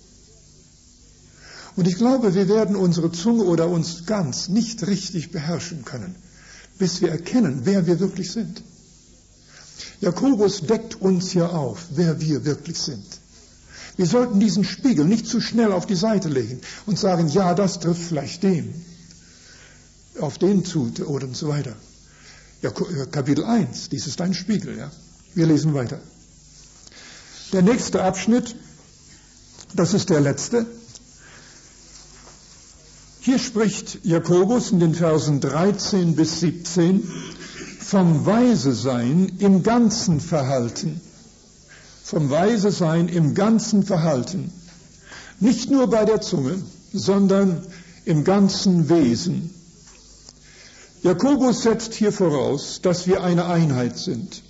Und ich glaube, wir werden unsere Zunge oder uns ganz nicht richtig beherrschen können, bis wir erkennen, wer wir wirklich sind. Jakobus deckt uns hier auf, wer wir wirklich sind. Wir sollten diesen Spiegel nicht zu schnell auf die Seite legen und sagen, ja, das trifft vielleicht den, auf den zu oder und so weiter. Ja, Kapitel eins, dies ist ein Spiegel. Ja. Wir lesen weiter. Der nächste Abschnitt, das ist der letzte. Hier spricht Jakobus in den Versen dreizehn bis siebzehn vom Weise-Sein im ganzen Verhalten. Vom Weise-Sein im ganzen Verhalten. Nicht nur bei der Zunge, sondern im ganzen Wesen. Jakobus setzt hier voraus, dass wir eine Einheit sind.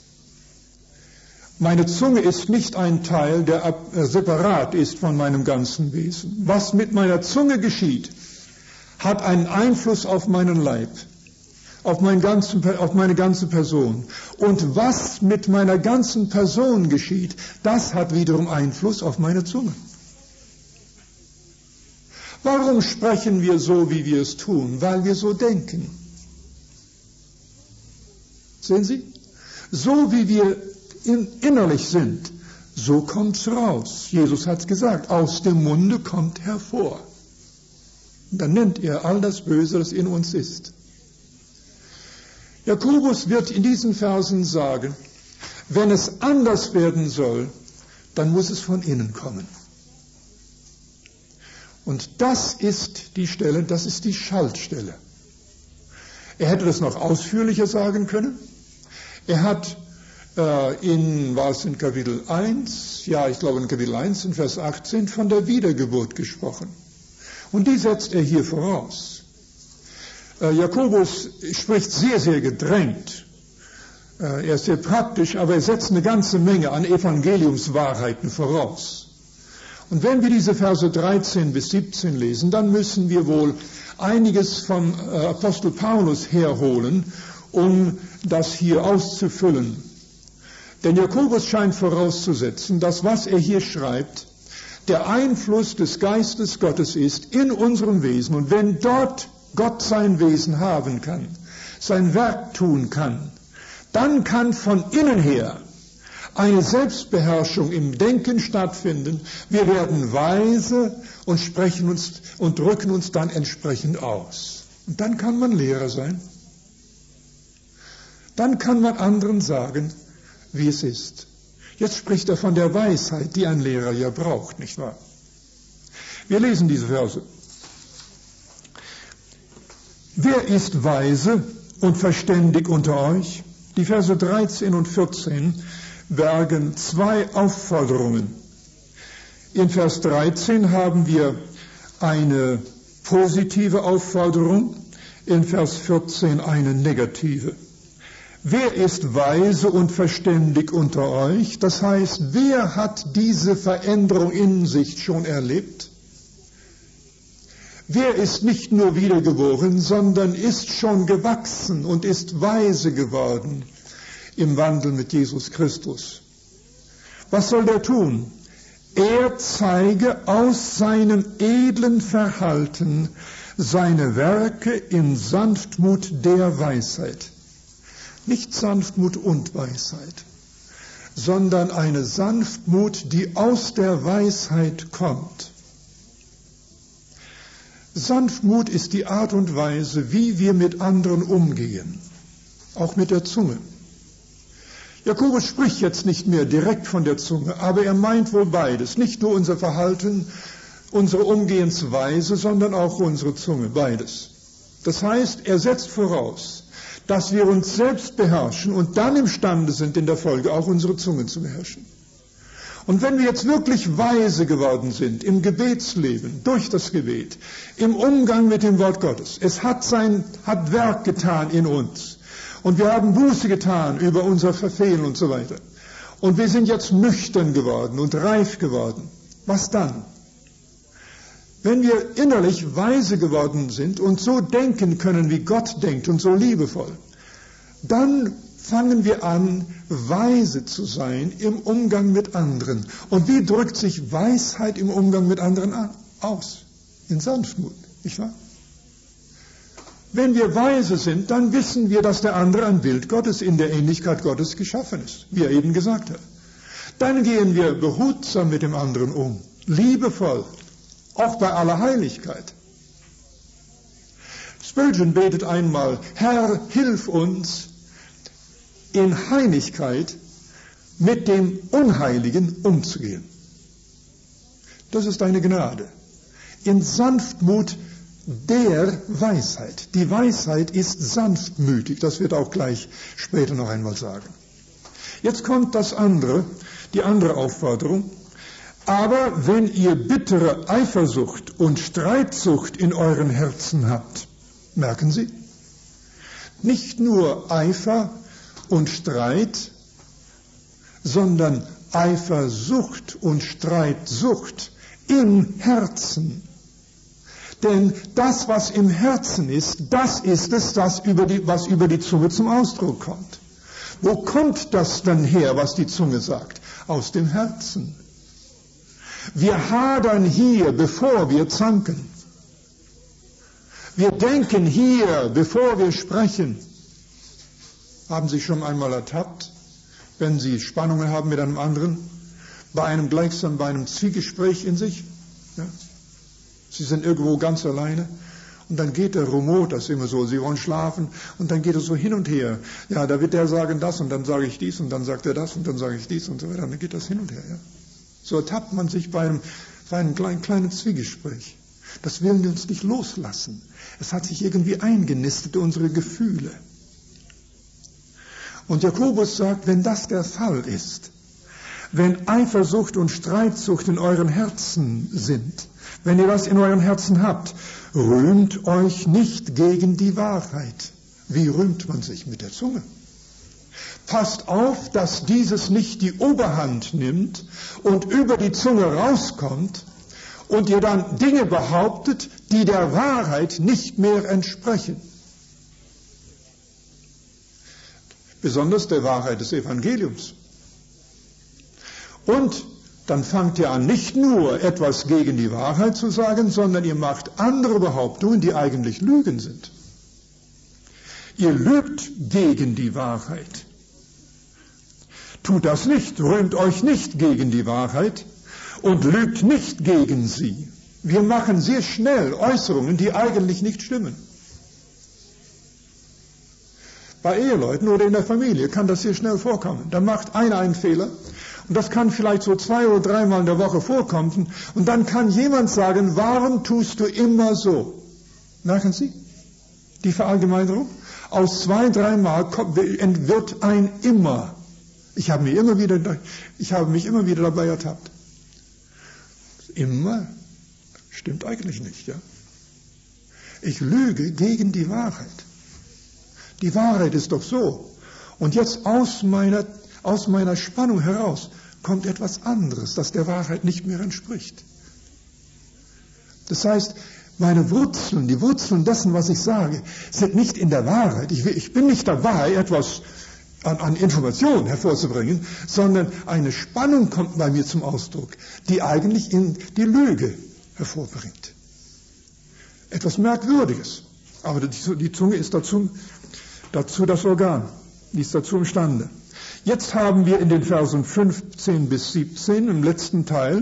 Meine Zunge ist nicht ein Teil, der separat ist von meinem ganzen Wesen. Was mit meiner Zunge geschieht, hat einen Einfluss auf meinen Leib, auf, mein ganzen, auf meine ganze Person. Und was mit meiner ganzen Person geschieht, das hat wiederum Einfluss auf meine Zunge. Warum sprechen wir so, wie wir es tun? Weil wir so denken. Sehen Sie? So wie wir in, innerlich sind, so kommt's raus. Jesus hat gesagt, aus dem Munde kommt hervor. Und dann nennt er all das Böse, das in uns ist. Jakobus wird in diesen Versen sagen, wenn es anders werden soll, dann muss es von innen kommen. Und das ist die Stelle, das ist die Schaltstelle. Er hätte das noch ausführlicher sagen können. Er hat äh, in, war es in Kapitel eins, ja, ich glaube in Kapitel eins, in Vers achtzehn, von der Wiedergeburt gesprochen. Und die setzt er hier voraus. Äh, Jakobus spricht sehr, sehr gedrängt. Äh, er ist sehr praktisch, aber er setzt eine ganze Menge an Evangeliumswahrheiten voraus. Und wenn wir diese Verse dreizehn bis siebzehn lesen, dann müssen wir wohl einiges vom äh, Apostel Paulus herholen, um das hier auszufüllen. Denn Jakobus scheint vorauszusetzen, dass was er hier schreibt, der Einfluss des Geistes Gottes ist in unserem Wesen. Und wenn dort Gott sein Wesen haben kann, sein Werk tun kann, dann kann von innen her eine Selbstbeherrschung im Denken stattfinden. Wir werden weise und sprechen uns und drücken uns dann entsprechend aus. Und dann kann man Lehrer sein. Dann kann man anderen sagen, wie es ist. Jetzt spricht er von der Weisheit, die ein Lehrer ja braucht, nicht wahr? Wir lesen diese Verse. Wer ist weise und verständig unter euch? Die Verse dreizehn und vierzehn bergen zwei Aufforderungen. In Vers dreizehn haben wir eine positive Aufforderung, in Vers vierzehn eine negative. wer ist weise und verständig unter euch? Das heißt, wer hat diese Veränderung in sich schon erlebt? Wer ist nicht nur wiedergeboren, sondern ist schon gewachsen und ist weise geworden im Wandel mit Jesus Christus? Was soll der tun? Er zeige aus seinem edlen Verhalten seine Werke in Sanftmut der Weisheit. Nicht Sanftmut und Weisheit, sondern eine Sanftmut, die aus der Weisheit kommt. Sanftmut ist die Art und Weise, wie wir mit anderen umgehen, auch mit der Zunge. Jakobus spricht jetzt nicht mehr direkt von der Zunge, aber er meint wohl beides. Nicht nur unser Verhalten, unsere Umgehensweise, sondern auch unsere Zunge, beides. Das heißt, er setzt voraus, dass wir uns selbst beherrschen und dann imstande sind, in der Folge auch unsere Zunge zu beherrschen. Und wenn wir jetzt wirklich weise geworden sind im Gebetsleben, durch das Gebet, im Umgang mit dem Wort Gottes, es hat sein, hat Werk getan in uns. Und wir haben Buße getan über unser Verfehlen und so weiter. Und wir sind jetzt nüchtern geworden und reif geworden. Was dann? Wenn wir innerlich weise geworden sind und so denken können, wie Gott denkt und so liebevoll, dann fangen wir an, weise zu sein im Umgang mit anderen. Und wie drückt sich Weisheit im Umgang mit anderen aus? In Sanftmut, nicht wahr? Wenn wir weise sind, dann wissen wir, dass der andere ein Bild Gottes in der Ähnlichkeit Gottes geschaffen ist, wie er eben gesagt hat. Dann gehen wir behutsam mit dem anderen um, liebevoll, auch bei aller Heiligkeit. Spurgeon betet einmal, Herr, hilf uns in Heiligkeit mit dem Unheiligen umzugehen. Das ist eine Gnade. In Sanftmut der Weisheit. Die Weisheit ist sanftmütig, das wird auch gleich später noch einmal sagen. Jetzt kommt das andere, die andere Aufforderung. Aber wenn ihr bittere Eifersucht und Streitsucht in euren Herzen habt, merken Sie, nicht nur Eifer und Streit, sondern Eifersucht und Streitsucht im Herzen. Denn das, was im Herzen ist, das ist es, das über die, was über die Zunge zum Ausdruck kommt. Wo kommt das dann her, was die Zunge sagt? Aus dem Herzen. Wir hadern hier, bevor wir zanken. Wir denken hier, bevor wir sprechen. Haben Sie schon einmal ertappt, wenn Sie Spannungen haben mit einem anderen, bei einem gleichsam bei einem Zwiegespräch in sich? Ja? Sie sind irgendwo ganz alleine und dann geht der Rumor, das ist immer so, Sie wollen schlafen und dann geht es so hin und her. Ja, da wird der sagen das und dann sage ich dies und dann sagt er das und dann sage ich dies und so weiter. Dann geht das hin und her. Ja. So ertappt man sich bei einem, bei einem kleinen, kleinen Zwiegespräch. Das will uns nicht loslassen. Es hat sich irgendwie eingenistet, unsere Gefühle. Und Jakobus sagt, wenn das der Fall ist, wenn Eifersucht und Streitsucht in euren Herzen sind, wenn ihr das in euren Herzen habt, rühmt euch nicht gegen die Wahrheit. Wie rühmt man sich? Mit der Zunge. Passt auf, dass dieses nicht die Oberhand nimmt und über die Zunge rauskommt und ihr dann Dinge behauptet, die der Wahrheit nicht mehr entsprechen. Besonders der Wahrheit des Evangeliums. Und dann fangt ihr an, nicht nur etwas gegen die Wahrheit zu sagen, sondern ihr macht andere Behauptungen, die eigentlich Lügen sind. Ihr lügt gegen die Wahrheit. Tut das nicht, rühmt euch nicht gegen die Wahrheit und lügt nicht gegen sie. Wir machen sehr schnell Äußerungen, die eigentlich nicht stimmen. Bei Eheleuten oder in der Familie kann das sehr schnell vorkommen. Da macht einer einen Fehler und das kann vielleicht so zwei oder dreimal in der Woche vorkommen und dann kann jemand sagen, warum tust du immer so? Merken Sie die Verallgemeinerung? Aus zwei, dreimal wird ein immer. Ich habe mich immer wieder, ich habe mich immer wieder dabei ertappt. Immer stimmt eigentlich nicht, ja. Ich lüge gegen die Wahrheit. Die Wahrheit ist doch so. Und jetzt aus meiner, aus meiner Spannung heraus kommt etwas anderes, das der Wahrheit nicht mehr entspricht. Das heißt, meine Wurzeln, die Wurzeln dessen, was ich sage, sind nicht in der Wahrheit. Ich, ich bin nicht dabei, etwas an, an Informationen hervorzubringen, sondern eine Spannung kommt bei mir zum Ausdruck, die eigentlich in die Lüge hervorbringt. Etwas Merkwürdiges. Aber die, die Zunge ist dazu, dazu das Organ, die ist dazu imstande. Jetzt haben wir in den Versen fünfzehn bis siebzehn, im letzten Teil,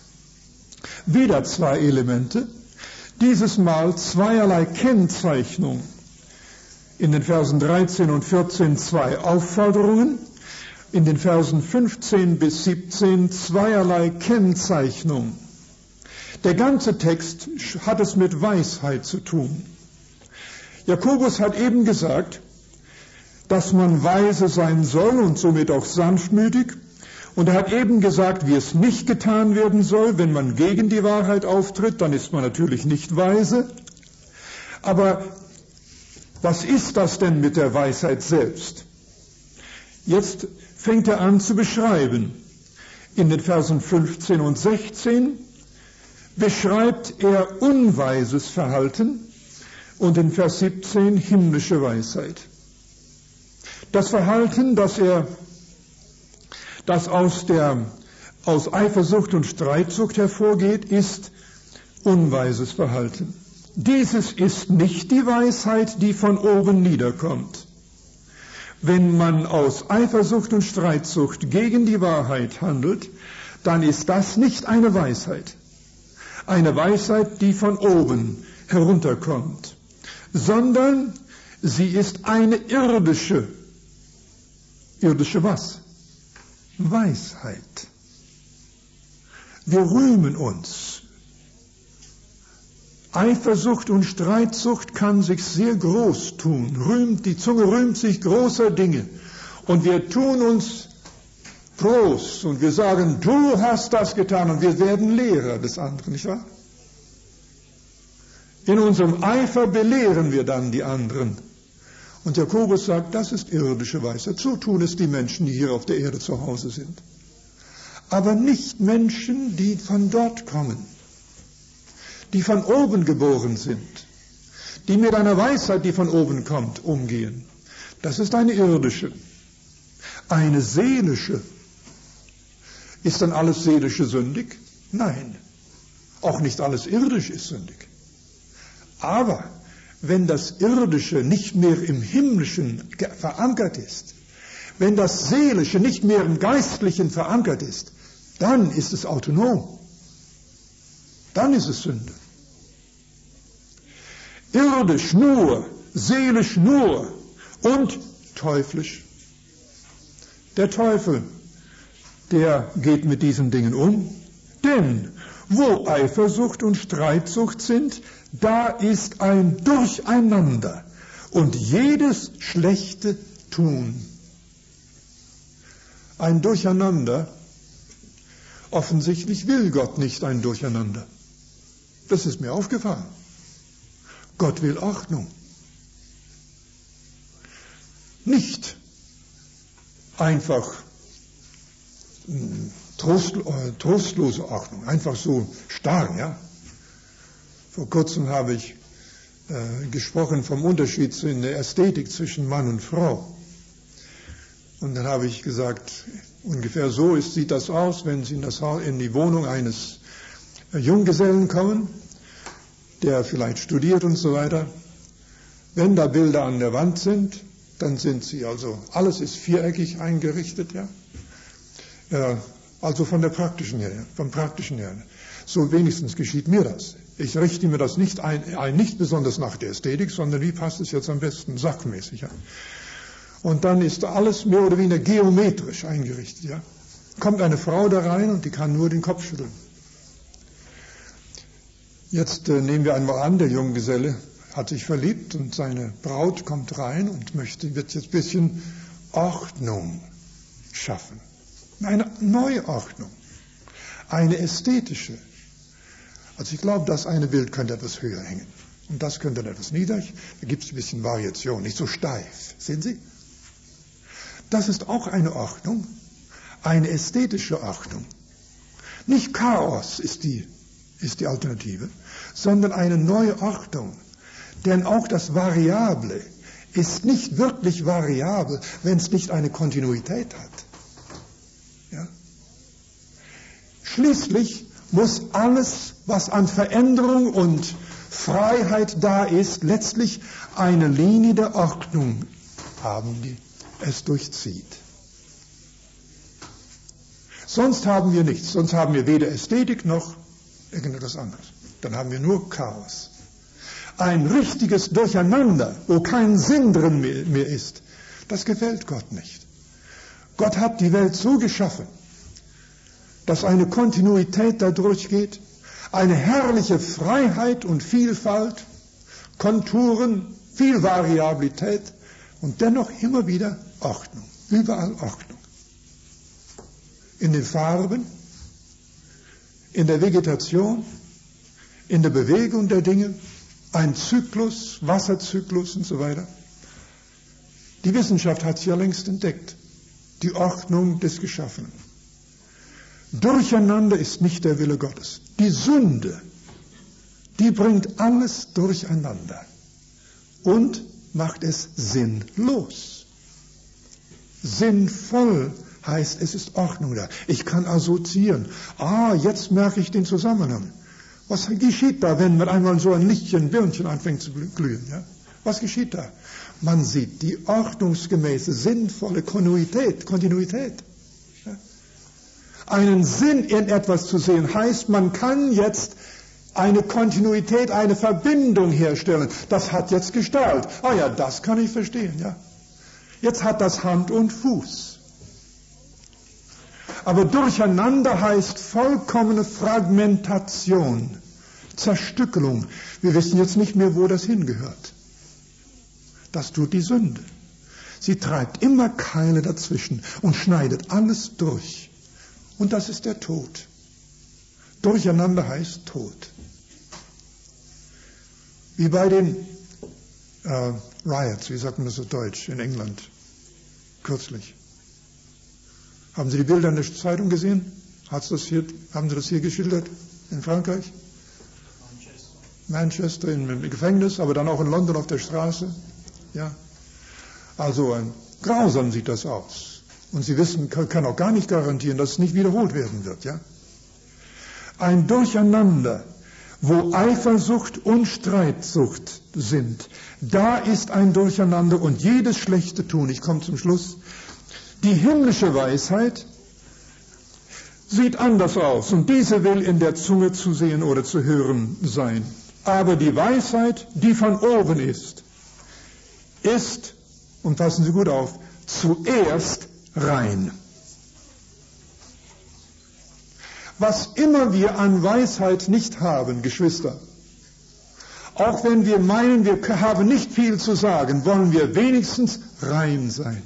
wieder zwei Elemente. Dieses Mal zweierlei Kennzeichnung. In den Versen dreizehn und vierzehn zwei Aufforderungen. In den Versen fünfzehn bis siebzehn zweierlei Kennzeichnung. Der ganze Text hat es mit Weisheit zu tun. Jakobus hat eben gesagt, dass man weise sein soll und somit auch sanftmütig. Und er hat eben gesagt, wie es nicht getan werden soll. Wenn man gegen die Wahrheit auftritt, dann ist man natürlich nicht weise. Aber was ist das denn mit der Weisheit selbst? Jetzt fängt er an zu beschreiben. In den Versen fünfzehn und sechzehn beschreibt er unweises Verhalten und in Vers siebzehn himmlische Weisheit. Das Verhalten, das er das aus, der, aus Eifersucht und Streitsucht hervorgeht, ist unweises Verhalten. Dieses ist nicht die Weisheit, die von oben niederkommt. Wenn man aus Eifersucht und Streitsucht gegen die Wahrheit handelt, dann ist das nicht eine Weisheit. Eine Weisheit, die von oben herunterkommt, sondern sie ist eine irdische. Irdische was? Weisheit. Wir rühmen uns. Eifersucht und Streitsucht kann sich sehr groß tun. Rühmt, die Zunge rühmt sich großer Dinge. Und wir tun uns groß und wir sagen, du hast das getan und wir werden Lehrer des anderen, nicht wahr? In unserem Eifer belehren wir dann die anderen. Und Jakobus sagt, das ist irdische Weisheit. So tun es die Menschen, die hier auf der Erde zu Hause sind. Aber nicht Menschen, die von dort kommen, die von oben geboren sind, die mit einer Weisheit, die von oben kommt, umgehen. Das ist eine irdische. Eine seelische. Ist dann alles Seelische sündig? Nein. Auch nicht alles irdisch ist sündig. Aber wenn das Irdische nicht mehr im Himmlischen verankert ist, wenn das Seelische nicht mehr im Geistlichen verankert ist, dann ist es autonom. Dann ist es Sünde. Irdisch nur, seelisch nur und teuflisch. Der Teufel, der geht mit diesen Dingen um, denn wo Eifersucht und Streitsucht sind, da ist ein Durcheinander und jedes schlechte Tun. Ein Durcheinander, offensichtlich will Gott nicht ein Durcheinander. Das ist mir aufgefallen. Gott will Ordnung. Nicht einfach Trost, äh, trostlose Ordnung, einfach so starr, ja. Vor kurzem habe ich äh, gesprochen vom Unterschied in der Ästhetik zwischen Mann und Frau. Und dann habe ich gesagt, ungefähr so ist, sieht das aus, wenn Sie in, das, in die Wohnung eines äh, Junggesellen kommen, der vielleicht studiert und so weiter. Wenn da Bilder an der Wand sind, dann sind sie also, alles ist viereckig eingerichtet, ja. Äh, also von der praktischen her, vom praktischen her. So wenigstens geschieht mir das. Ich richte mir das nicht ein, ein, nicht besonders nach der Ästhetik, sondern wie passt es jetzt am besten sachmäßig an. Und dann ist alles mehr oder weniger geometrisch eingerichtet. Ja. Kommt eine Frau da rein und die kann nur den Kopf schütteln. Jetzt äh, nehmen wir einmal an, der Junggeselle hat sich verliebt und seine Braut kommt rein und möchte, wird jetzt ein bisschen Ordnung schaffen. Eine Neuordnung, eine ästhetische. Also ich glaube, das eine Bild könnte etwas höher hängen und das könnte etwas niedrig. Da gibt es ein bisschen Variation, nicht so steif. Sehen Sie? Das ist auch eine Ordnung, eine ästhetische Ordnung. Nicht Chaos ist die, ist die Alternative, sondern eine neue Ordnung. Denn auch das Variable ist nicht wirklich variabel, wenn es nicht eine Kontinuität hat. Ja? Schließlich muss alles, was an Veränderung und Freiheit da ist, letztlich eine Linie der Ordnung haben, die es durchzieht. Sonst haben wir nichts, sonst haben wir weder Ästhetik noch irgendetwas anderes. Dann haben wir nur Chaos. Ein richtiges Durcheinander, wo kein Sinn drin mehr ist, das gefällt Gott nicht. Gott hat die Welt so geschaffen, dass eine Kontinuität da durchgeht, eine herrliche Freiheit und Vielfalt, Konturen, viel Variabilität und dennoch immer wieder Ordnung, überall Ordnung. In den Farben, in der Vegetation, in der Bewegung der Dinge, ein Zyklus, Wasserzyklus und so weiter. Die Wissenschaft hat es ja längst entdeckt, die Ordnung des Geschaffenen. Durcheinander ist nicht der Wille Gottes. Die Sünde, die bringt alles durcheinander und macht es sinnlos. Sinnvoll heißt, es ist Ordnung da. Ich kann assoziieren. Ah, jetzt merke ich den Zusammenhang. Was geschieht da, wenn mit einmal so ein Lichtchen, ein Birnchen anfängt zu glühen? Ja? Was geschieht da? Man sieht die ordnungsgemäße, sinnvolle Kontinuität. Kontinuität. Ja? Einen Sinn in etwas zu sehen, heißt, man kann jetzt eine Kontinuität, eine Verbindung herstellen. Das hat jetzt Gestalt. Ah ja, das kann ich verstehen. Ja? Jetzt hat das Hand und Fuß. Aber Durcheinander heißt vollkommene Fragmentation, Zerstückelung. Wir wissen jetzt nicht mehr, wo das hingehört. Das tut die Sünde. Sie treibt immer Keile dazwischen und schneidet alles durch. Und das ist der Tod. Durcheinander heißt Tod. Wie bei den äh, Riots, wie sagt man das auf Deutsch, in England, kürzlich. Haben Sie die Bilder in der Zeitung gesehen? Hat's das hier, haben Sie das hier geschildert? In Frankreich? Manchester. Manchester im Gefängnis, aber dann auch in London auf der Straße. Ja. Also äh, grausam sieht das aus. Und Sie wissen, kann auch gar nicht garantieren, dass es nicht wiederholt werden wird. Ja. Ein Durcheinander, wo Eifersucht und Streitsucht sind. Da ist ein Durcheinander und jedes schlechte Tun. Ich komme zum Schluss. Die himmlische Weisheit sieht anders aus und diese will in der Zunge zu sehen oder zu hören sein. Aber die Weisheit, die von oben ist, ist, und passen Sie gut auf, zuerst rein. Was immer wir an Weisheit nicht haben, Geschwister, auch wenn wir meinen, wir haben nicht viel zu sagen, wollen wir wenigstens rein sein.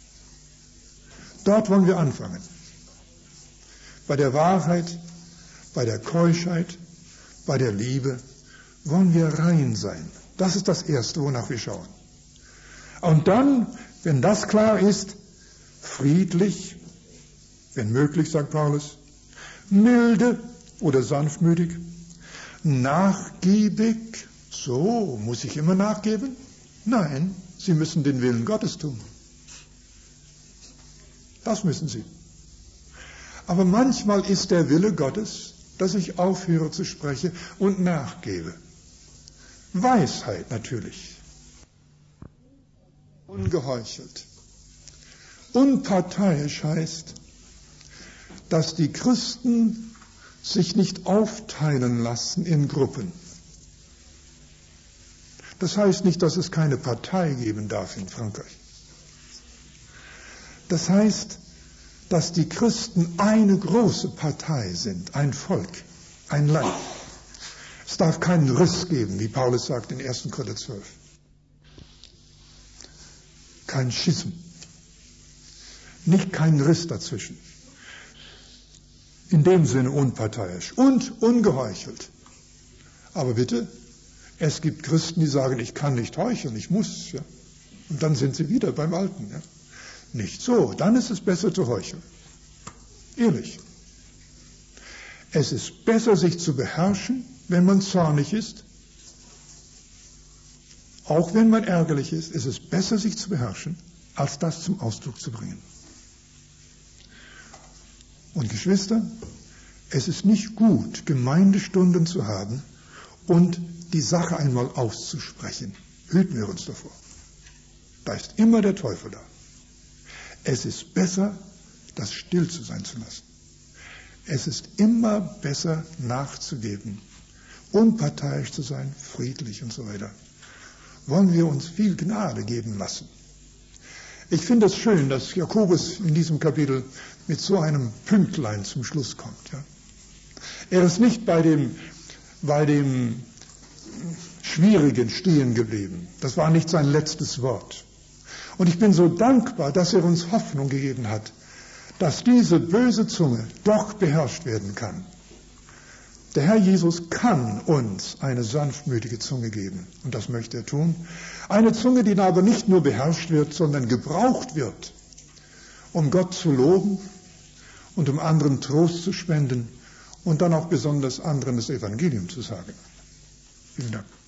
Dort wollen wir anfangen. Bei der Wahrheit, bei der Keuschheit, bei der Liebe wollen wir rein sein. Das ist das Erste, wonach wir schauen. Und dann, wenn das klar ist, friedlich, wenn möglich, sagt Paulus, milde oder sanftmütig, nachgiebig. So, muss ich immer nachgeben? Nein, Sie müssen den Willen Gottes tun. Das müssen Sie. Aber manchmal ist der Wille Gottes, dass ich aufhöre zu sprechen und nachgebe. Weisheit natürlich. Ungeheuchelt. Unparteiisch heißt, dass die Christen sich nicht aufteilen lassen in Gruppen. Das heißt nicht, dass es keine Partei geben darf in Frankreich. Das heißt, dass die Christen eine große Partei sind, ein Volk, ein Leib. Es darf keinen Riss geben, wie Paulus sagt in ersten Korinther zwölf. Kein Schism. Nicht kein Riss dazwischen. In dem Sinne unparteiisch und ungeheuchelt. Aber bitte, es gibt Christen, die sagen, ich kann nicht heucheln, ich muss. Ja. Und dann sind sie wieder beim Alten. Ja. Nicht so, dann ist es besser zu heucheln. Ehrlich. Es ist besser, sich zu beherrschen, wenn man zornig ist. Auch wenn man ärgerlich ist, ist es besser, sich zu beherrschen, als das zum Ausdruck zu bringen. Und Geschwister, es ist nicht gut, Gemeindestunden zu haben und die Sache einmal auszusprechen. Hüten wir uns davor. Da ist immer der Teufel da. Es ist besser, das still zu sein zu lassen. Es ist immer besser, nachzugeben, unparteiisch zu sein, friedlich und so weiter. Wollen wir uns viel Gnade geben lassen. Ich finde es schön, dass Jakobus in diesem Kapitel mit so einem Pünktlein zum Schluss kommt. Ja. Er ist nicht bei dem, bei dem Schwierigen stehen geblieben. Das war nicht sein letztes Wort. Und ich bin so dankbar, dass er uns Hoffnung gegeben hat, dass diese böse Zunge doch beherrscht werden kann. Der Herr Jesus kann uns eine sanftmütige Zunge geben. Und das möchte er tun. Eine Zunge, die aber nicht nur beherrscht wird, sondern gebraucht wird, um Gott zu loben und um anderen Trost zu spenden und dann auch besonders anderen das Evangelium zu sagen. Vielen Dank.